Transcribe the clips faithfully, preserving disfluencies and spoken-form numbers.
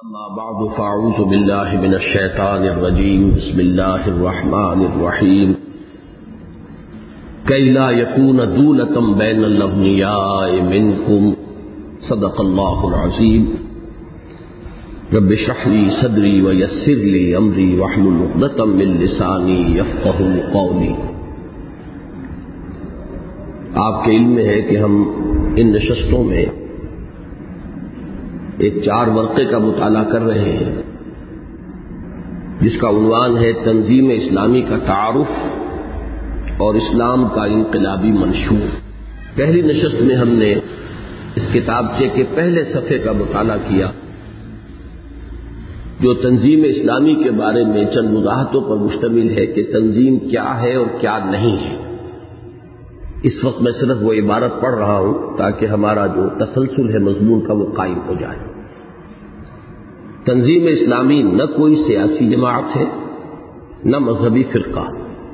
اما بعد فاعوذ باللہ من الشیطان الرجیم بسم اللہ الرحمن الرحیم کی لا یکون دولة بین الاغنیاء منکم صدق اللہ العظیم رب اشرح لی صدری ویسر لی امری واحلل عقدۃ من لسانی یفقهوا قولی۔ آپ کے علم میں ہے کہ ہم ان نشستوں میں ایک چار ورقے کا مطالعہ کر رہے ہیں جس کا عنوان ہے تنظیم اسلامی کا تعارف اور اسلام کا انقلابی منشور۔ پہلی نشست میں ہم نے اس کتابچے کے پہلے صفحے کا مطالعہ کیا جو تنظیم اسلامی کے بارے میں چند وضاحتوں پر مشتمل ہے کہ تنظیم کیا ہے اور کیا نہیں ہے۔ اس وقت میں صرف وہ عبارت پڑھ رہا ہوں تاکہ ہمارا جو تسلسل ہے مضمون کا وہ قائم ہو جائے۔ تنظیم اسلامی نہ کوئی سیاسی جماعت ہے نہ مذہبی فرقہ،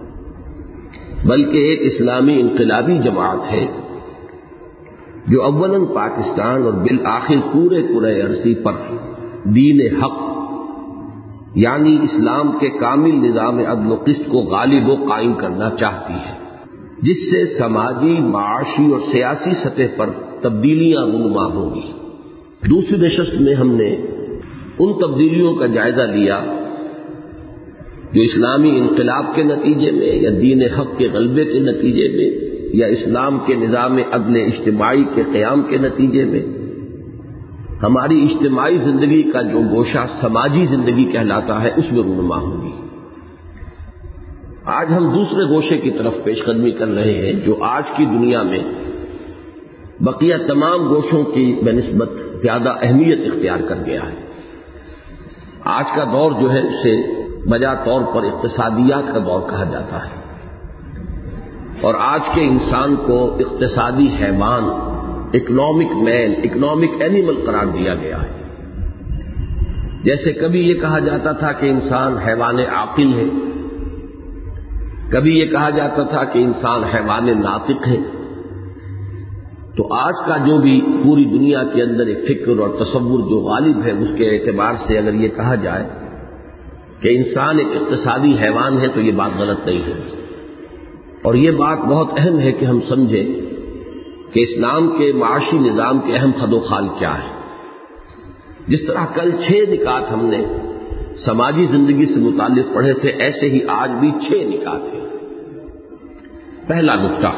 بلکہ ایک اسلامی انقلابی جماعت ہے جو اولاً پاکستان اور بالآخر پورے کرۂ ارضی پر دین حق یعنی اسلام کے کامل نظام عدل و قسط کو غالب و قائم کرنا چاہتی ہے، جس سے سماجی، معاشی اور سیاسی سطح پر تبدیلیاں رونما ہوں گی۔ دوسری نشست میں ہم نے ان تبدیلیوں کا جائزہ لیا جو اسلامی انقلاب کے نتیجے میں یا دین حق کے غلبے کے نتیجے میں یا اسلام کے نظام عدل اجتماعی کے قیام کے نتیجے میں ہماری اجتماعی زندگی کا جو گوشہ سماجی زندگی کہلاتا ہے اس میں رونما ہوں گی۔ آج ہم دوسرے گوشے کی طرف پیش قدمی کر رہے ہیں جو آج کی دنیا میں بقیہ تمام گوشوں کی بنسبت زیادہ اہمیت اختیار کر گیا ہے۔ آج کا دور جو ہے اسے بجا طور پر اقتصادیات کا دور کہا جاتا ہے، اور آج کے انسان کو اقتصادی حیوان، اکنامک مین، اکنامک اینیمل قرار دیا گیا ہے۔ جیسے کبھی یہ کہا جاتا تھا کہ انسان حیوان عاقل ہے، کبھی یہ کہا جاتا تھا کہ انسان حیوان ناطق ہے، تو آج کا جو بھی پوری دنیا کے اندر ایک فکر اور تصور جو غالب ہے اس کے اعتبار سے اگر یہ کہا جائے کہ انسان ایک اقتصادی حیوان ہے تو یہ بات غلط نہیں ہے، اور یہ بات بہت اہم ہے کہ ہم سمجھیں کہ اسلام کے معاشی نظام کے اہم خد و خال کیا ہے۔ جس طرح کل چھ نکات ہم نے سماجی زندگی سے متعلق پڑھے تھے، ایسے ہی آج بھی چھ نکات ہیں۔ پہلا نکتہ،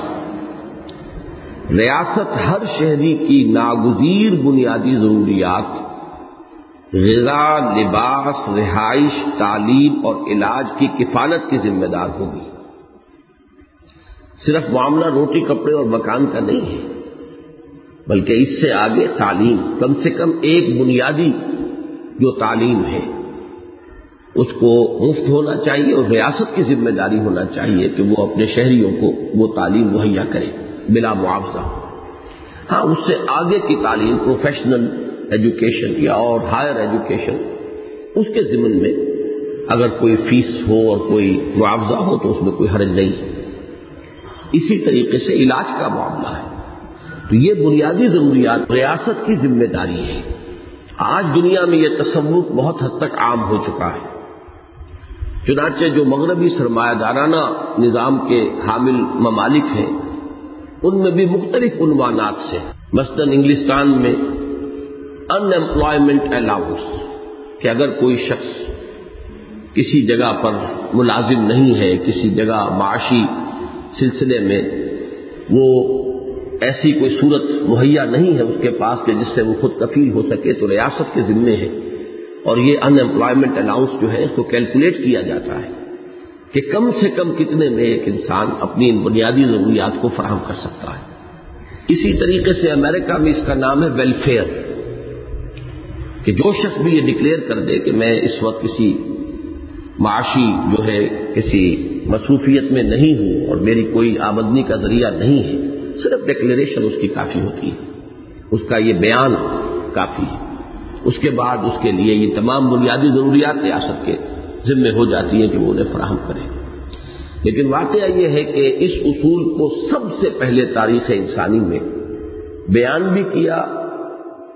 ریاست ہر شہری کی ناگزیر بنیادی ضروریات غذا، لباس، رہائش، تعلیم اور علاج کی کفالت کی ذمہ دار ہوگی۔ صرف معاملہ روٹی کپڑے اور مکان کا نہیں ہے، بلکہ اس سے آگے تعلیم، کم سے کم ایک بنیادی جو تعلیم ہے اس کو مفت ہونا چاہیے، اور ریاست کی ذمہ داری ہونا چاہیے کہ وہ اپنے شہریوں کو وہ تعلیم مہیا کرے بلا معاوضہ۔ ہاں، اس سے آگے کی تعلیم، پروفیشنل ایجوکیشن یا اور ہائر ایجوکیشن، اس کے ضمن میں اگر کوئی فیس ہو اور کوئی معاوضہ ہو تو اس میں کوئی حرج نہیں ہے۔ اسی طریقے سے علاج کا معاملہ ہے، تو یہ بنیادی ضروریات ریاست کی ذمہ داری ہے۔ آج دنیا میں یہ تصور بہت حد تک عام ہو چکا ہے، چنانچہ جو مغربی سرمایہ دارانہ نظام کے حامل ممالک ہیں ان میں بھی مختلف عنوانات سے، مثلاً انگلستان میں ان ایمپلائمنٹ الاؤنس کہ اگر کوئی شخص کسی جگہ پر ملازم نہیں ہے، کسی جگہ معاشی سلسلے میں وہ ایسی کوئی صورت مہیا نہیں ہے اس کے پاس کہ جس سے وہ خود کفیل ہو سکے، تو ریاست کے ذمے ہے، اور یہ ان ایمپلائمنٹ الاؤنس جو ہے اس کو کیلکولیٹ کیا جاتا ہے کہ کم سے کم کتنے میں ایک انسان اپنی ان بنیادی ضروریات کو فراہم کر سکتا ہے۔ اسی طریقے سے امریکہ میں اس کا نام ہے ویلفیئر، کہ جو شخص بھی یہ ڈکلیئر کر دے کہ میں اس وقت کسی معاشی جو ہے کسی مصروفیت میں نہیں ہوں اور میری کوئی آمدنی کا ذریعہ نہیں ہے، صرف ڈکلیریشن اس کی کافی ہوتی ہے، اس کا یہ بیان کافی ہے، اس کے بعد اس کے لیے یہ تمام بنیادی ضروریات ریاست کے ذمہ ہو جاتی ہیں کہ وہ انہیں فراہم کرے۔ لیکن واقعہ یہ ہے کہ اس اصول کو سب سے پہلے تاریخ انسانی میں بیان بھی کیا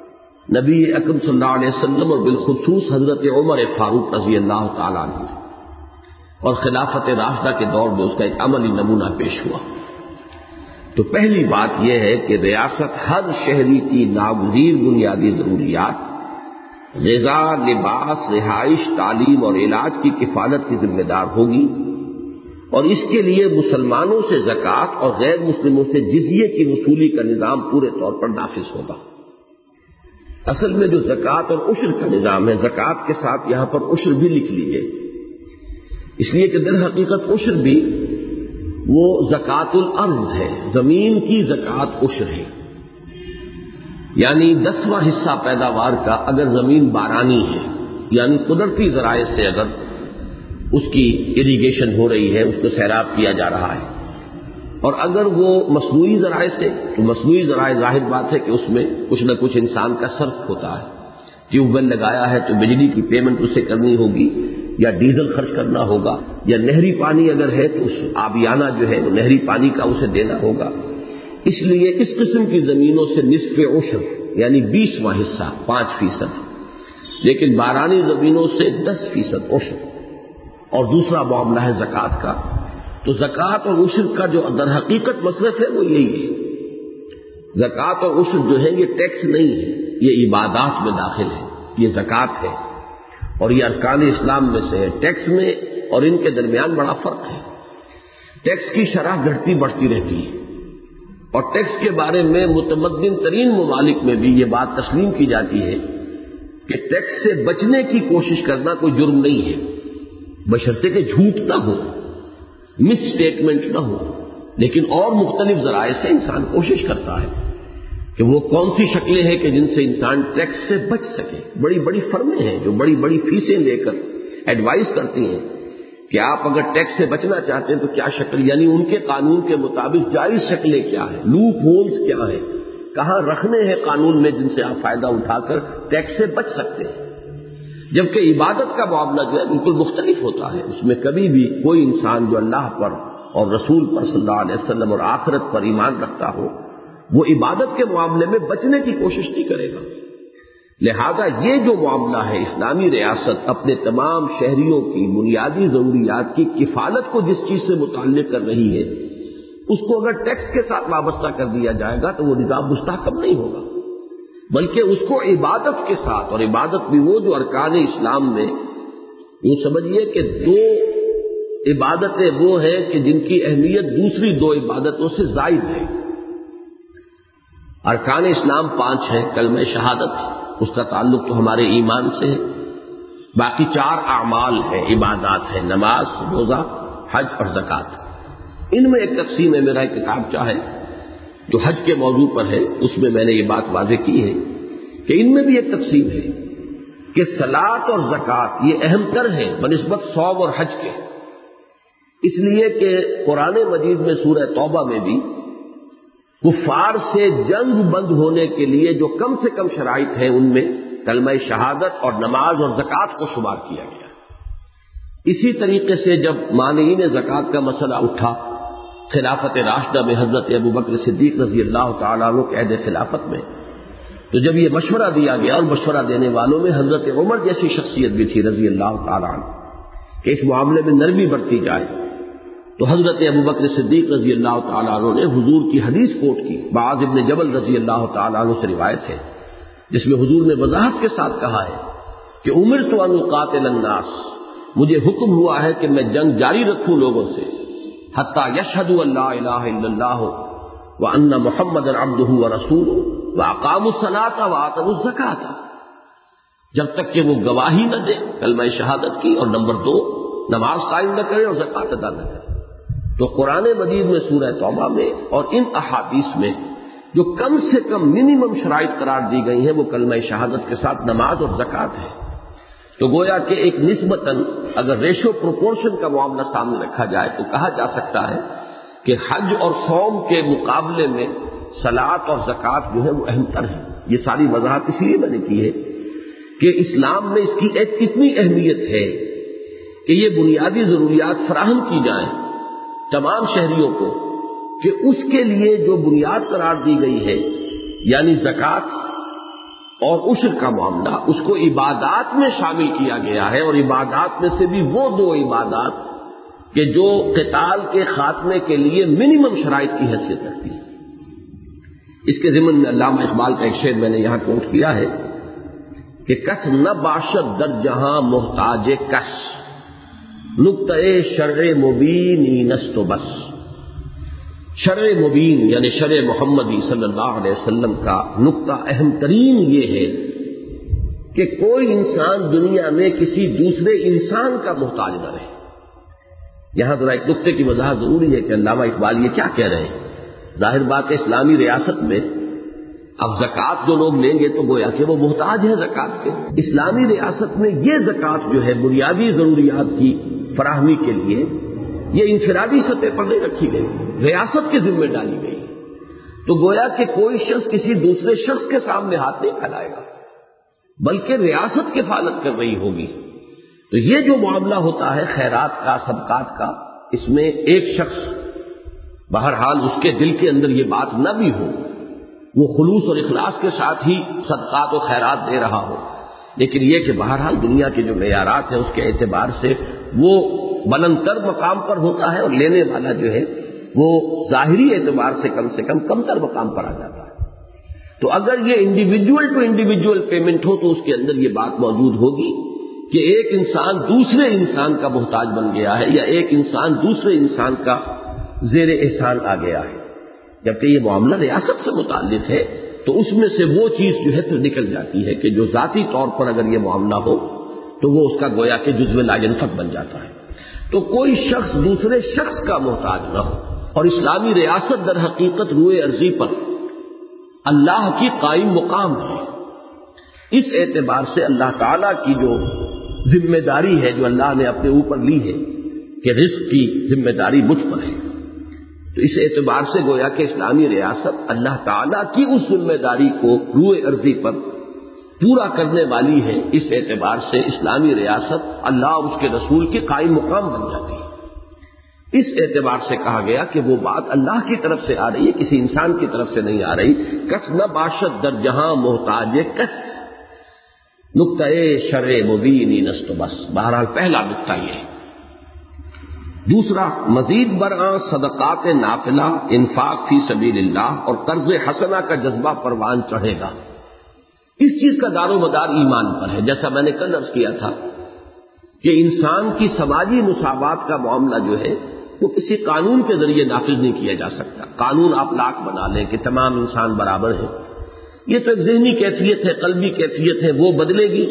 نبی اکرم صلی اللہ علیہ وسلم اور بالخصوص حضرت عمر فاروق رضی اللہ تعالیٰ عنہ اور خلافت راشدہ کے دور میں اس کا ایک عملی نمونہ پیش ہوا۔ تو پہلی بات یہ ہے کہ ریاست ہر شہری کی ناگزیر بنیادی ضروریات غذا، لباس، رہائش، تعلیم اور علاج کی کفالت کی ذمہ دار ہوگی، اور اس کے لیے مسلمانوں سے زکوٰۃ اور غیر مسلموں سے جزیے کی وصولی کا نظام پورے طور پر نافذ ہوگا۔ اصل میں جو زکوٰۃ اور عشر کا نظام ہے، زکوٰۃ کے ساتھ یہاں پر عشر بھی لکھ لیجیے، اس لیے کہ در حقیقت عشر بھی وہ زکوٰۃ الارض ہے، زمین کی زکوٰۃ عشر ہے، یعنی دسواں حصہ پیداوار کا اگر زمین بارانی ہے، یعنی قدرتی ذرائع سے اگر اس کی اریگیشن ہو رہی ہے، اس کو سیراب کیا جا رہا ہے، اور اگر وہ مصنوعی ذرائع سے، تو مصنوعی ذرائع ظاہر بات ہے کہ اس میں کچھ نہ کچھ انسان کا صرف ہوتا ہے، ٹیوب ویل لگایا ہے تو بجلی کی پیمنٹ اسے کرنی ہوگی یا ڈیزل خرچ کرنا ہوگا، یا نہری پانی اگر ہے تو اس آبیانہ جو ہے وہ نہری پانی کا اسے دینا ہوگا۔ اس لیے اس قسم کی زمینوں سے نصف عشر یعنی بیسواں حصہ پانچ فیصد، لیکن بارانی زمینوں سے دس فیصد عشر، اور دوسرا معاملہ ہے زکوٰۃ کا۔ تو زکوٰۃ اور عشر کا جو در حقیقت مصرف ہے وہ یہی ہے۔ زکوٰۃ اور عشر جو ہے یہ ٹیکس نہیں ہے، یہ عبادات میں داخل ہے، یہ زکوٰۃ ہے، اور یہ ارکان اسلام میں سے ہے۔ ٹیکس میں اور ان کے درمیان بڑا فرق ہے۔ ٹیکس کی شرح گھٹتی بڑھتی رہتی ہے، اور ٹیکس کے بارے میں متمدن ترین ممالک میں بھی یہ بات تسلیم کی جاتی ہے کہ ٹیکس سے بچنے کی کوشش کرنا کوئی جرم نہیں ہے، بشرطے کہ جھوٹ نہ ہو، مس اسٹیٹمنٹ نہ ہو، لیکن اور مختلف ذرائع سے انسان کوشش کرتا ہے کہ وہ کون سی شکلیں ہیں کہ جن سے انسان ٹیکس سے بچ سکے۔ بڑی بڑی فرمیں ہیں جو بڑی بڑی فیسیں لے کر ایڈوائز کرتی ہیں کہ آپ اگر ٹیکس سے بچنا چاہتے ہیں تو کیا شکل، یعنی ان کے قانون کے مطابق جائز شکلیں کیا ہیں، لوپ ہولز کیا ہیں، کہاں رکھنے ہیں قانون میں جن سے آپ فائدہ اٹھا کر ٹیکس سے بچ سکتے ہیں۔ جبکہ عبادت کا معاملہ جو ہے بالکل مختلف ہوتا ہے، اس میں کبھی بھی کوئی انسان جو اللہ پر اور رسول پر صلی اللہ علیہ وسلم اور آخرت پر ایمان رکھتا ہو، وہ عبادت کے معاملے میں بچنے کی کوشش نہیں کرے گا۔ لہذا یہ جو معاملہ ہے، اسلامی ریاست اپنے تمام شہریوں کی بنیادی ضروریات کی کفالت کو جس چیز سے متعلق کر رہی ہے، اس کو اگر ٹیکس کے ساتھ وابستہ کر دیا جائے گا تو وہ نظام مستحکم نہیں ہوگا، بلکہ اس کو عبادت کے ساتھ، اور عبادت بھی وہ جو ارکان اسلام میں یہ سمجھیے کہ دو عبادتیں وہ ہیں کہ جن کی اہمیت دوسری دو عبادتوں سے زائد ہے۔ ارکان اسلام پانچ ہیں، کلمہ شہادت اس کا تعلق تو ہمارے ایمان سے ہے، باقی چار اعمال ہیں، عبادات ہیں، نماز، روزہ، حج اور زکوٰۃ۔ ان میں ایک تقسیم ہے، میرا ایک کتاب چاہے جو حج کے موضوع پر ہے، اس میں میں نے یہ بات واضح کی ہے کہ ان میں بھی ایک تقسیم ہے کہ صلاۃ اور زکوٰۃ یہ اہم تر ہے بنسبت صوم اور حج کے، اس لیے کہ قرآن مجید میں سورہ توبہ میں بھی کفار سے جنگ بند ہونے کے لیے جو کم سے کم شرائط ہیں ان میں کلمہ شہادت اور نماز اور زکوٰۃ کو شمار کیا گیا۔ اسی طریقے سے جب مانعین زکوٰۃ کا مسئلہ اٹھا خلافت راشدہ میں حضرت ابو بکر صدیق رضی اللہ تعالیٰ عنہ کے عہد خلافت میں، تو جب یہ مشورہ دیا گیا، اور مشورہ دینے والوں میں حضرت عمر جیسی شخصیت بھی تھی رضی اللہ تعالیٰ عنہ کہ اس معاملے میں نرمی برتی جائے، تو حضرت ابو بکر صدیق رضی اللہ تعالیٰ عنہ نے حضور کی حدیث کوٹ کی، معاذ ابن جبل رضی اللہ تعالیٰ عنہ سے روایت ہے جس میں حضور نے وضاحت کے ساتھ کہا ہے کہ امرت ان اقاتل الناس، مجھے حکم ہوا ہے کہ میں جنگ جاری رکھوں لوگوں سے، حتیٰ یشہدوا ان لا الہ الا اللہ وان محمدا عبدہ ورسولہ واقاموا الصلاۃ وآتوا الزکاۃ، جب تک کہ وہ گواہی نہ دے کلمہ شہادت کی، اور نمبر دو نماز قائم نہ کرے اور زکوٰۃ ادا نہ کرے۔ تو قرآن مجید میں سورہ توبہ میں اور ان احادیث میں جو کم سے کم منیمم شرائط قرار دی گئی ہیں وہ کلمہ شہادت کے ساتھ نماز اور زکوٰۃ ہے۔ تو گویا کہ ایک نسبتاً اگر ریشو پروپورشن کا معاملہ سامنے رکھا جائے تو کہا جا سکتا ہے کہ حج اور صوم کے مقابلے میں صلاۃ اور زکوٰۃ جو ہے وہ اہم تر ہے۔ یہ ساری وضاحت اسی لیے میں نے کی ہے کہ اسلام میں اس کی ایک اتنی اہمیت ہے کہ یہ بنیادی ضروریات فراہم کی جائیں تمام شہریوں کو، کہ اس کے لیے جو بنیاد قرار دی گئی ہے یعنی زکوٰۃ اور عشر کا معاملہ، اس کو عبادات میں شامل کیا گیا ہے، اور عبادات میں سے بھی وہ دو عبادات کہ جو قتال کے خاتمے کے لیے منیمم شرائط کی حیثیت رکھتی ہے۔ اس کے ضمن میں علامہ اقبال کا ایک شعر میں نے یہاں کوٹ کیا ہے کہ کس نہ باشد در جہاں محتاج کش، نقطۂ شرع مبینی نست و بس۔ شرع مبین یعنی شرع محمدی صلی اللہ علیہ وسلم کا نقطہ اہم ترین یہ ہے کہ کوئی انسان دنیا میں کسی دوسرے انسان کا محتاج نہ رہے۔ یہاں ذرا ایک نقطے کی وضاحت ضروری ہے کہ علامہ اقبال یہ کیا کہہ رہے ہیں۔ ظاہر بات ہے اسلامی ریاست میں اب زکوٰۃ جو لوگ لیں گے تو گویا کہ وہ محتاج ہیں زکوٰۃ کے۔ اسلامی ریاست میں یہ زکوٰۃ جو ہے بنیادی ضروریات کی فراہمی کے لیے یہ انفرادی سطح پر نہیں رکھی گئی، ریاست کے ذمہ ڈالی گئی، تو گویا کہ کوئی شخص کسی دوسرے شخص کے سامنے ہاتھ نہیں پھیلائے گا بلکہ ریاست کفالت کر رہی ہوگی۔ تو یہ جو معاملہ ہوتا ہے خیرات کا، صدقات کا، اس میں ایک شخص بہرحال اس کے دل کے اندر یہ بات نہ بھی ہو، وہ خلوص اور اخلاص کے ساتھ ہی صدقات و خیرات دے رہا ہو، لیکن یہ کہ بہرحال دنیا کے جو معیارات ہیں اس کے اعتبار سے وہ بلند تر مقام پر ہوتا ہے، اور لینے والا جو ہے وہ ظاہری اعتبار سے کم سے کم کم تر مقام پر آ جاتا ہے۔ تو اگر یہ انڈیویجول ٹو انڈیویجول پیمنٹ ہو تو اس کے اندر یہ بات موجود ہوگی کہ ایک انسان دوسرے انسان کا محتاج بن گیا ہے، یا ایک انسان دوسرے انسان کا زیر احسان آ گیا ہے۔ جبکہ یہ معاملہ ریاست سے متعلق ہے تو اس میں سے وہ چیز جو ہے پھر نکل جاتی ہے کہ جو ذاتی طور پر اگر یہ معاملہ ہو تو وہ اس کا گویا کہ جزو لا ینفک بن جاتا ہے۔ تو کوئی شخص دوسرے شخص کا محتاج نہ ہو، اور اسلامی ریاست در حقیقت روئے ارضی پر اللہ کی قائم مقام ہے۔ اس اعتبار سے اللہ تعالیٰ کی جو ذمہ داری ہے جو اللہ نے اپنے اوپر لی ہے کہ رزق کی ذمہ داری مجھ پر ہے، تو اس اعتبار سے گویا کہ اسلامی ریاست اللہ تعالیٰ کی اس ذمہ داری کو روئے ارضی پر پورا کرنے والی ہے۔ اس اعتبار سے اسلامی ریاست اللہ اور اس کے رسول کی قائم مقام بن جاتی ہے۔ اس اعتبار سے کہا گیا کہ وہ بات اللہ کی طرف سے آ رہی ہے، کسی انسان کی طرف سے نہیں آ رہی۔ کس نہ باشد در جہاں محتاج کس، نقطۂ شرع مبینی نست و بس۔ بہرحال پہلا نقطہ یہ ہے۔ دوسرا، مزید برآں صدقات نافلہ، انفاق فی سبیل اللہ اور قرض حسنہ کا جذبہ پروان چڑھے گا۔ اس چیز کا دار و مدار ایمان پر ہے، جیسا میں نے کل عرض کیا تھا کہ انسان کی سماجی مساوات کا معاملہ جو ہے وہ کسی قانون کے ذریعے نافذ نہیں کیا جا سکتا۔ قانون آپ لاکھ بنا لیں کہ تمام انسان برابر ہیں، یہ تو ایک ذہنی کیفیت ہے، قلبی کیفیت ہے، وہ بدلے گی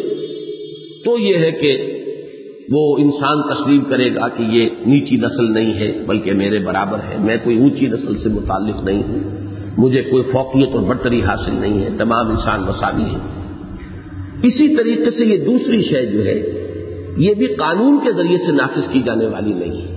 تو یہ ہے کہ وہ انسان تسلیم کرے گا کہ یہ نیچی نسل نہیں ہے بلکہ میرے برابر ہے، میں کوئی اونچی نسل سے متعلق نہیں ہوں، مجھے کوئی فوقیت اور برتری حاصل نہیں ہے، تمام انسان مساوی ہیں۔ اسی طریقے سے یہ دوسری شے جو ہے یہ بھی قانون کے ذریعے سے نافذ کی جانے والی نہیں ہے،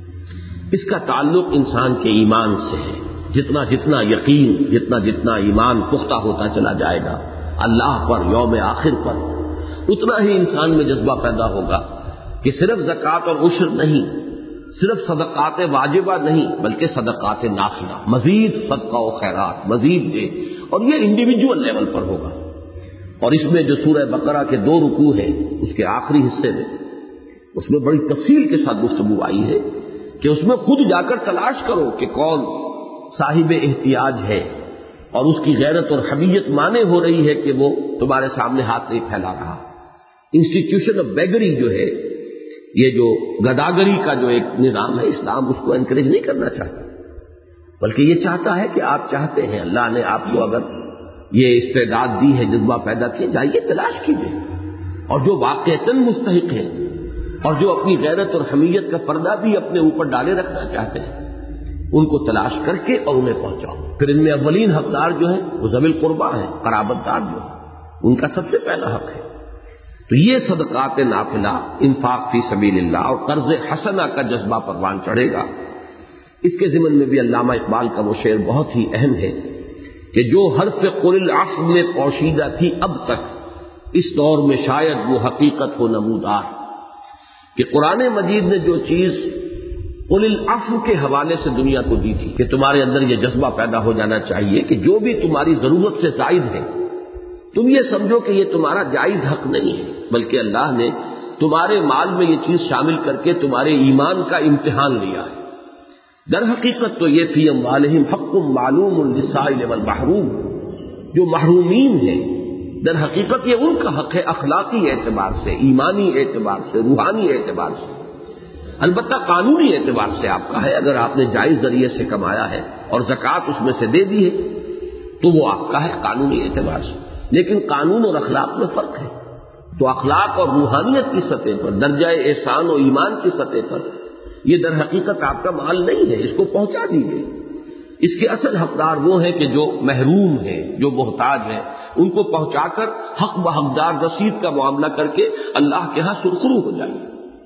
اس کا تعلق انسان کے ایمان سے ہے۔ جتنا جتنا یقین، جتنا جتنا ایمان پختہ ہوتا چلا جائے گا اللہ پر، یوم آخر پر، اتنا ہی انسان میں جذبہ پیدا ہوگا کہ صرف زکوٰۃ اور عشر نہیں، صرف صدقات واجبہ نہیں بلکہ صدقات نافلہ، مزید صدقہ و خیرات مزید دے، اور یہ انڈیویجول لیول پر ہوگا۔ اور اس میں جو سورہ بقرہ کے دو رکوع ہیں اس کے آخری حصے میں اس میں بڑی تفصیل کے ساتھ گفتگو آئی ہے کہ اس میں خود جا کر تلاش کرو کہ کون صاحب احتیاج ہے، اور اس کی غیرت اور حمیت مانے ہو رہی ہے کہ وہ تمہارے سامنے ہاتھ نہیں پھیلا رہا۔ انسٹیٹیوشن آف بیگری جو ہے، یہ جو گداگری کا جو ایک نظام ہے، اسلام اس کو انکریج نہیں کرنا چاہتا بلکہ یہ چاہتا ہے کہ آپ چاہتے ہیں، اللہ نے آپ کو اگر یہ استعداد دی ہے، جذبہ پیدا کیا، جائیے تلاش کیجیے، اور جو واقعتاً مستحق ہیں اور جو اپنی غیرت اور حمیت کا پردہ بھی اپنے اوپر ڈالے رکھنا چاہتے ہیں ان کو تلاش کر کے اور انہیں پہنچاؤ۔ پھر ان میں اولین حقدار جو ہیں وہ ذوی القربیٰ ہیں، قرابت دار جو ہیں، ان کا سب سے پہلا حق ہے۔ تو یہ صدقات نافلہ، انفاق فی سبیل اللہ اور قرض حسنہ کا جذبہ پروان چڑھے گا۔ اس کے ضمن میں بھی علامہ اقبال کا وہ شعر بہت ہی اہم ہے کہ جو حرف قل العصر میں پوشیدہ تھی اب تک، اس دور میں شاید وہ حقیقت ہو نمودار، کہ قرآن مجید نے جو چیز قل العفو کے حوالے سے دنیا کو دی تھی کہ تمہارے اندر یہ جذبہ پیدا ہو جانا چاہیے کہ جو بھی تمہاری ضرورت سے زائد ہے تم یہ سمجھو کہ یہ تمہارا جائز حق نہیں ہے، بلکہ اللہ نے تمہارے مال میں یہ چیز شامل کر کے تمہارے ایمان کا امتحان لیا ہے۔ در حقیقت تو یہ فی اموالہم حق معلوم للسائل والمحروم، جو محرومین ہیں در حقیقت یہ ان کا حق ہے، اخلاقی اعتبار سے، ایمانی اعتبار سے، روحانی اعتبار سے، البتہ قانونی اعتبار سے آپ کا ہے۔ اگر آپ نے جائز ذریعے سے کمایا ہے اور زکوٰۃ اس میں سے دے دی ہے تو وہ آپ کا ہے قانونی اعتبار سے، لیکن قانون اور اخلاق میں فرق ہے۔ تو اخلاق اور روحانیت کی سطح پر، درجہ احسان و ایمان کی سطح پر یہ در حقیقت آپ کا مال نہیں ہے، اس کو پہنچا دیجیے۔ اس کے اصل حقدار وہ ہیں کہ جو محروم ہیں، جو محتاج ہیں، ان کو پہنچا کر حق و حقدار رسید کا معاملہ کر کے اللہ کے ہاں سرخرو ہو جائیے۔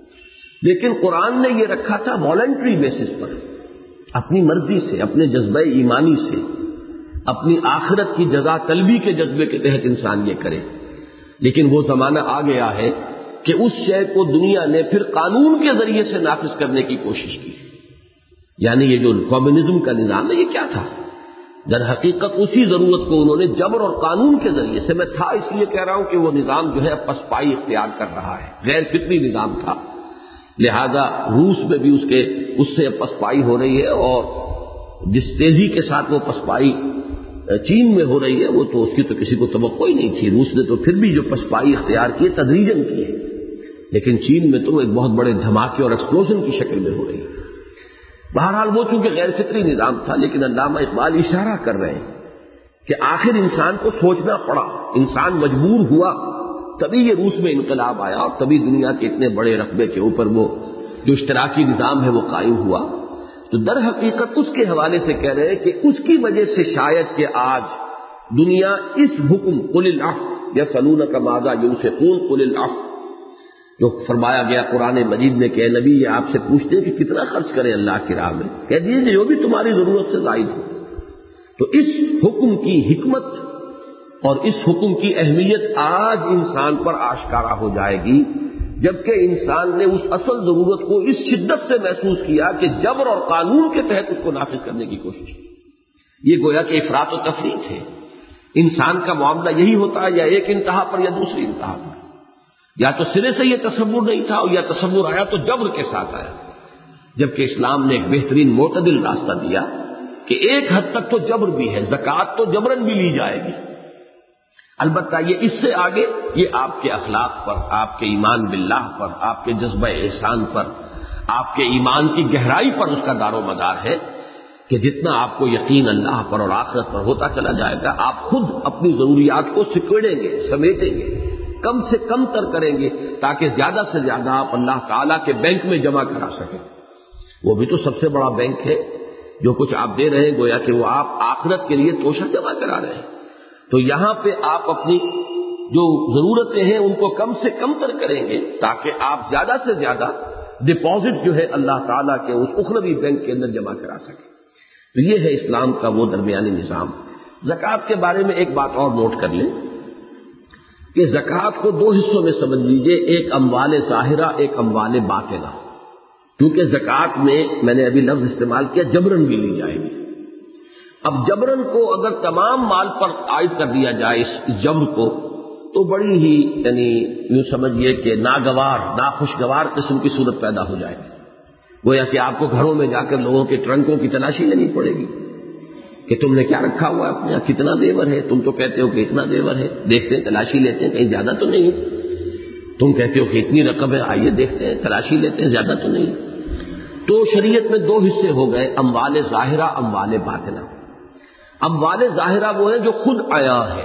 لیکن قرآن نے یہ رکھا تھا والنٹری بیسس پر، اپنی مرضی سے، اپنے جذبہ ایمانی سے، اپنی آخرت کی جزا طلبی کے جذبے کے تحت انسان یہ کرے۔ لیکن وہ زمانہ آ گیا ہے کہ اس شے کو دنیا نے پھر قانون کے ذریعے سے نافذ کرنے کی کوشش کی، یعنی یہ جو کمیونزم کا نظام ہے یہ کیا تھا؟ در حقیقت اسی ضرورت کو انہوں نے جبر اور قانون کے ذریعے سے، میں تھا اس لیے کہہ رہا ہوں کہ وہ نظام جو ہے پسپائی اختیار کر رہا ہے، غیر فطری نظام تھا، لہذا روس میں بھی اس کے اس سے پسپائی ہو رہی ہے، اور جس تیزی کے ساتھ وہ پسپائی چین میں ہو رہی ہے وہ تو اس کی تو کسی کو توقع ہی نہیں تھی۔ روس نے تو پھر بھی جو پسپائی اختیار کی ہے تدریجاً کی ہے، لیکن چین میں تو ایک بہت بڑے دھماکے اور ایکسپلوژن کی شکل میں ہو رہی ہے۔ بہرحال وہ چونکہ غیر فطری نظام تھا، لیکن علامہ اقبال اشارہ کر رہے ہیں کہ آخر انسان کو سوچنا پڑا، انسان مجبور ہوا، تبھی یہ روس میں انقلاب آیا اور تبھی دنیا کے اتنے بڑے رقبے کے اوپر وہ جو اشتراکی نظام ہے وہ قائم ہوا۔ تو در حقیقت اس کے حوالے سے کہہ رہے ہیں کہ اس کی وجہ سے شاید کہ آج دنیا اس حکم قل العفو یسألونک ماذا ينفقون قل العفو جو فرمایا گیا قرآن مجید میں کہ اے نبی یہ آپ سے پوچھتے ہیں کہ کتنا خرچ کریں اللہ کی راہ میں، کہہ دیجیے کہ جو بھی تمہاری ضرورت سے زائد ہو۔ تو اس حکم کی حکمت اور اس حکم کی اہمیت آج انسان پر آشکارا ہو جائے گی، جبکہ انسان نے اس اصل ضرورت کو اس شدت سے محسوس کیا کہ جبر اور قانون کے تحت اس کو نافذ کرنے کی کوشش کی۔ یہ گویا کہ افراط و تفریط ہے۔ انسان کا معاملہ یہی ہوتا ہے، یا ایک انتہا پر یا دوسری انتہا پر، یا تو سرے سے یہ تصور نہیں تھا اور یا تصور آیا تو جبر کے ساتھ آیا، جبکہ اسلام نے ایک بہترین معتدل راستہ دیا کہ ایک حد تک تو جبر بھی ہے، زکوٰۃ تو جبراً بھی لی جائے گی، البتہ یہ اس سے آگے یہ آپ کے اخلاق پر، آپ کے ایمان باللہ پر، آپ کے جذبہ احسان پر، آپ کے ایمان کی گہرائی پر اس کا دار و مدار ہے کہ جتنا آپ کو یقین اللہ پر اور آخرت پر ہوتا چلا جائے گا، آپ خود اپنی ضروریات کو سکیڑیں گے، سمیٹیں گے، کم سے کم تر کریں گے تاکہ زیادہ سے زیادہ آپ اللہ تعالیٰ کے بینک میں جمع کرا سکیں۔ وہ بھی تو سب سے بڑا بینک ہے، جو کچھ آپ دے رہے ہیں گویا کہ وہ آپ آخرت کے لیے توشہ جمع کرا رہے ہیں۔ تو یہاں پہ آپ اپنی جو ضرورتیں ہیں ان کو کم سے کم تر کریں گے تاکہ آپ زیادہ سے زیادہ ڈپازٹ جو ہے اللہ تعالیٰ کے اس اخروی بینک کے اندر جمع کرا سکیں۔ تو یہ ہے اسلام کا وہ درمیانی نظام۔ زکوٰۃ کے بارے میں ایک بات اور نوٹ کر لیں کہ زکوٰۃ کو دو حصوں میں سمجھ لیجئے، ایک اموال ظاہرہ، ایک اموال باطنہ۔ کیونکہ زکوٰۃ میں میں نے ابھی لفظ استعمال کیا جبراً بھی لی جائے گی۔ اب جبراً کو اگر تمام مال پر عائد کر دیا جائے اس جبر کو تو بڑی ہی یعنی یوں سمجھیے کہ ناگوار ناخوشگوار قسم کی صورت پیدا ہو جائے گی۔ گویا کہ آپ کو گھروں میں جا کر لوگوں کے ٹرنکوں کی تلاشی لینی پڑے گی کہ تم نے کیا رکھا ہوا ہے اپنے یہاں، کتنا زیور ہے، تم تو کہتے ہو کہ اتنا زیور ہے، دیکھتے ہیں تلاشی لیتے ہیں کہیں زیادہ تو نہیں ہے، تم کہتے ہو کہ اتنی رقم ہے، آئیے دیکھتے ہیں تلاشی لیتے ہیں زیادہ تو نہیں ہے۔ تو شریعت میں دو حصے ہو گئے، اموال ظاہرہ، اموال باطنہ۔ اموال ظاہرہ وہ ہیں جو خود عیاں ہے،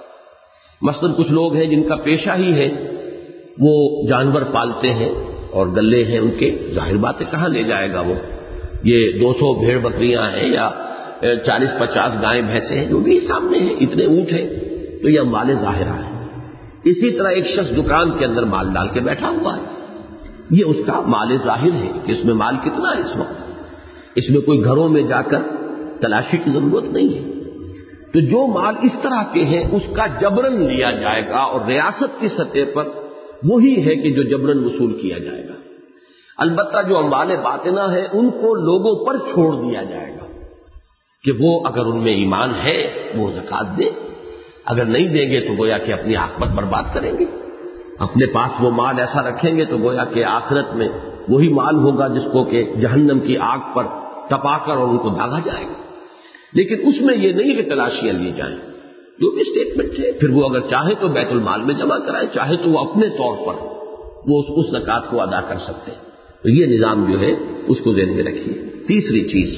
مثلا کچھ لوگ ہیں جن کا پیشہ ہی ہے وہ جانور پالتے ہیں اور گلے ہیں ان کے، ظاہر بات ہے کہاں لے جائے گا وہ، یہ دو سو بھیڑ بکریاں ہیں یا چالیس پچاس گائیں بھینسیں ہیں جو بھی سامنے ہیں، اتنے اونٹ ہیں، تو یہ اموال ظاہرہ ہے۔ اسی طرح ایک شخص دکان کے اندر مال ڈال کے بیٹھا ہوا ہے، یہ اس کا مال ظاہر ہے کہ اس میں مال کتنا ہے اس وقت، اس میں کوئی گھروں میں جا کر تلاشی کی ضرورت نہیں ہے۔ تو جو مال اس طرح کے ہیں اس کا جبراً لیا جائے گا، اور ریاست کی سطح پر وہی ہے کہ جو جبراً وصول کیا جائے گا۔ البتہ جو اموال باطنہ ہے ان کو لوگوں پر چھوڑ دیا جائے گا کہ وہ اگر ان میں ایمان ہے وہ زکوٰۃ دے، اگر نہیں دیں گے تو گویا کہ اپنی عاقبت برباد کریں گے. اپنے پاس وہ مال ایسا رکھیں گے تو گویا کہ آخرت میں وہی مال ہوگا جس کو کہ جہنم کی آگ پر تپا کر اور ان کو داغا جائے گا. لیکن اس میں یہ نہیں کہ تلاشیاں لی جائیں، جو بھی اسٹیٹمنٹ ہے پھر وہ اگر چاہے تو بیت المال میں جمع کرائے، چاہے تو وہ اپنے طور پر وہ اس زکوٰۃ کو ادا کر سکتے ہیں. تو یہ نظام جو ہے اس کو ذہن میں رکھیے. تیسری چیز،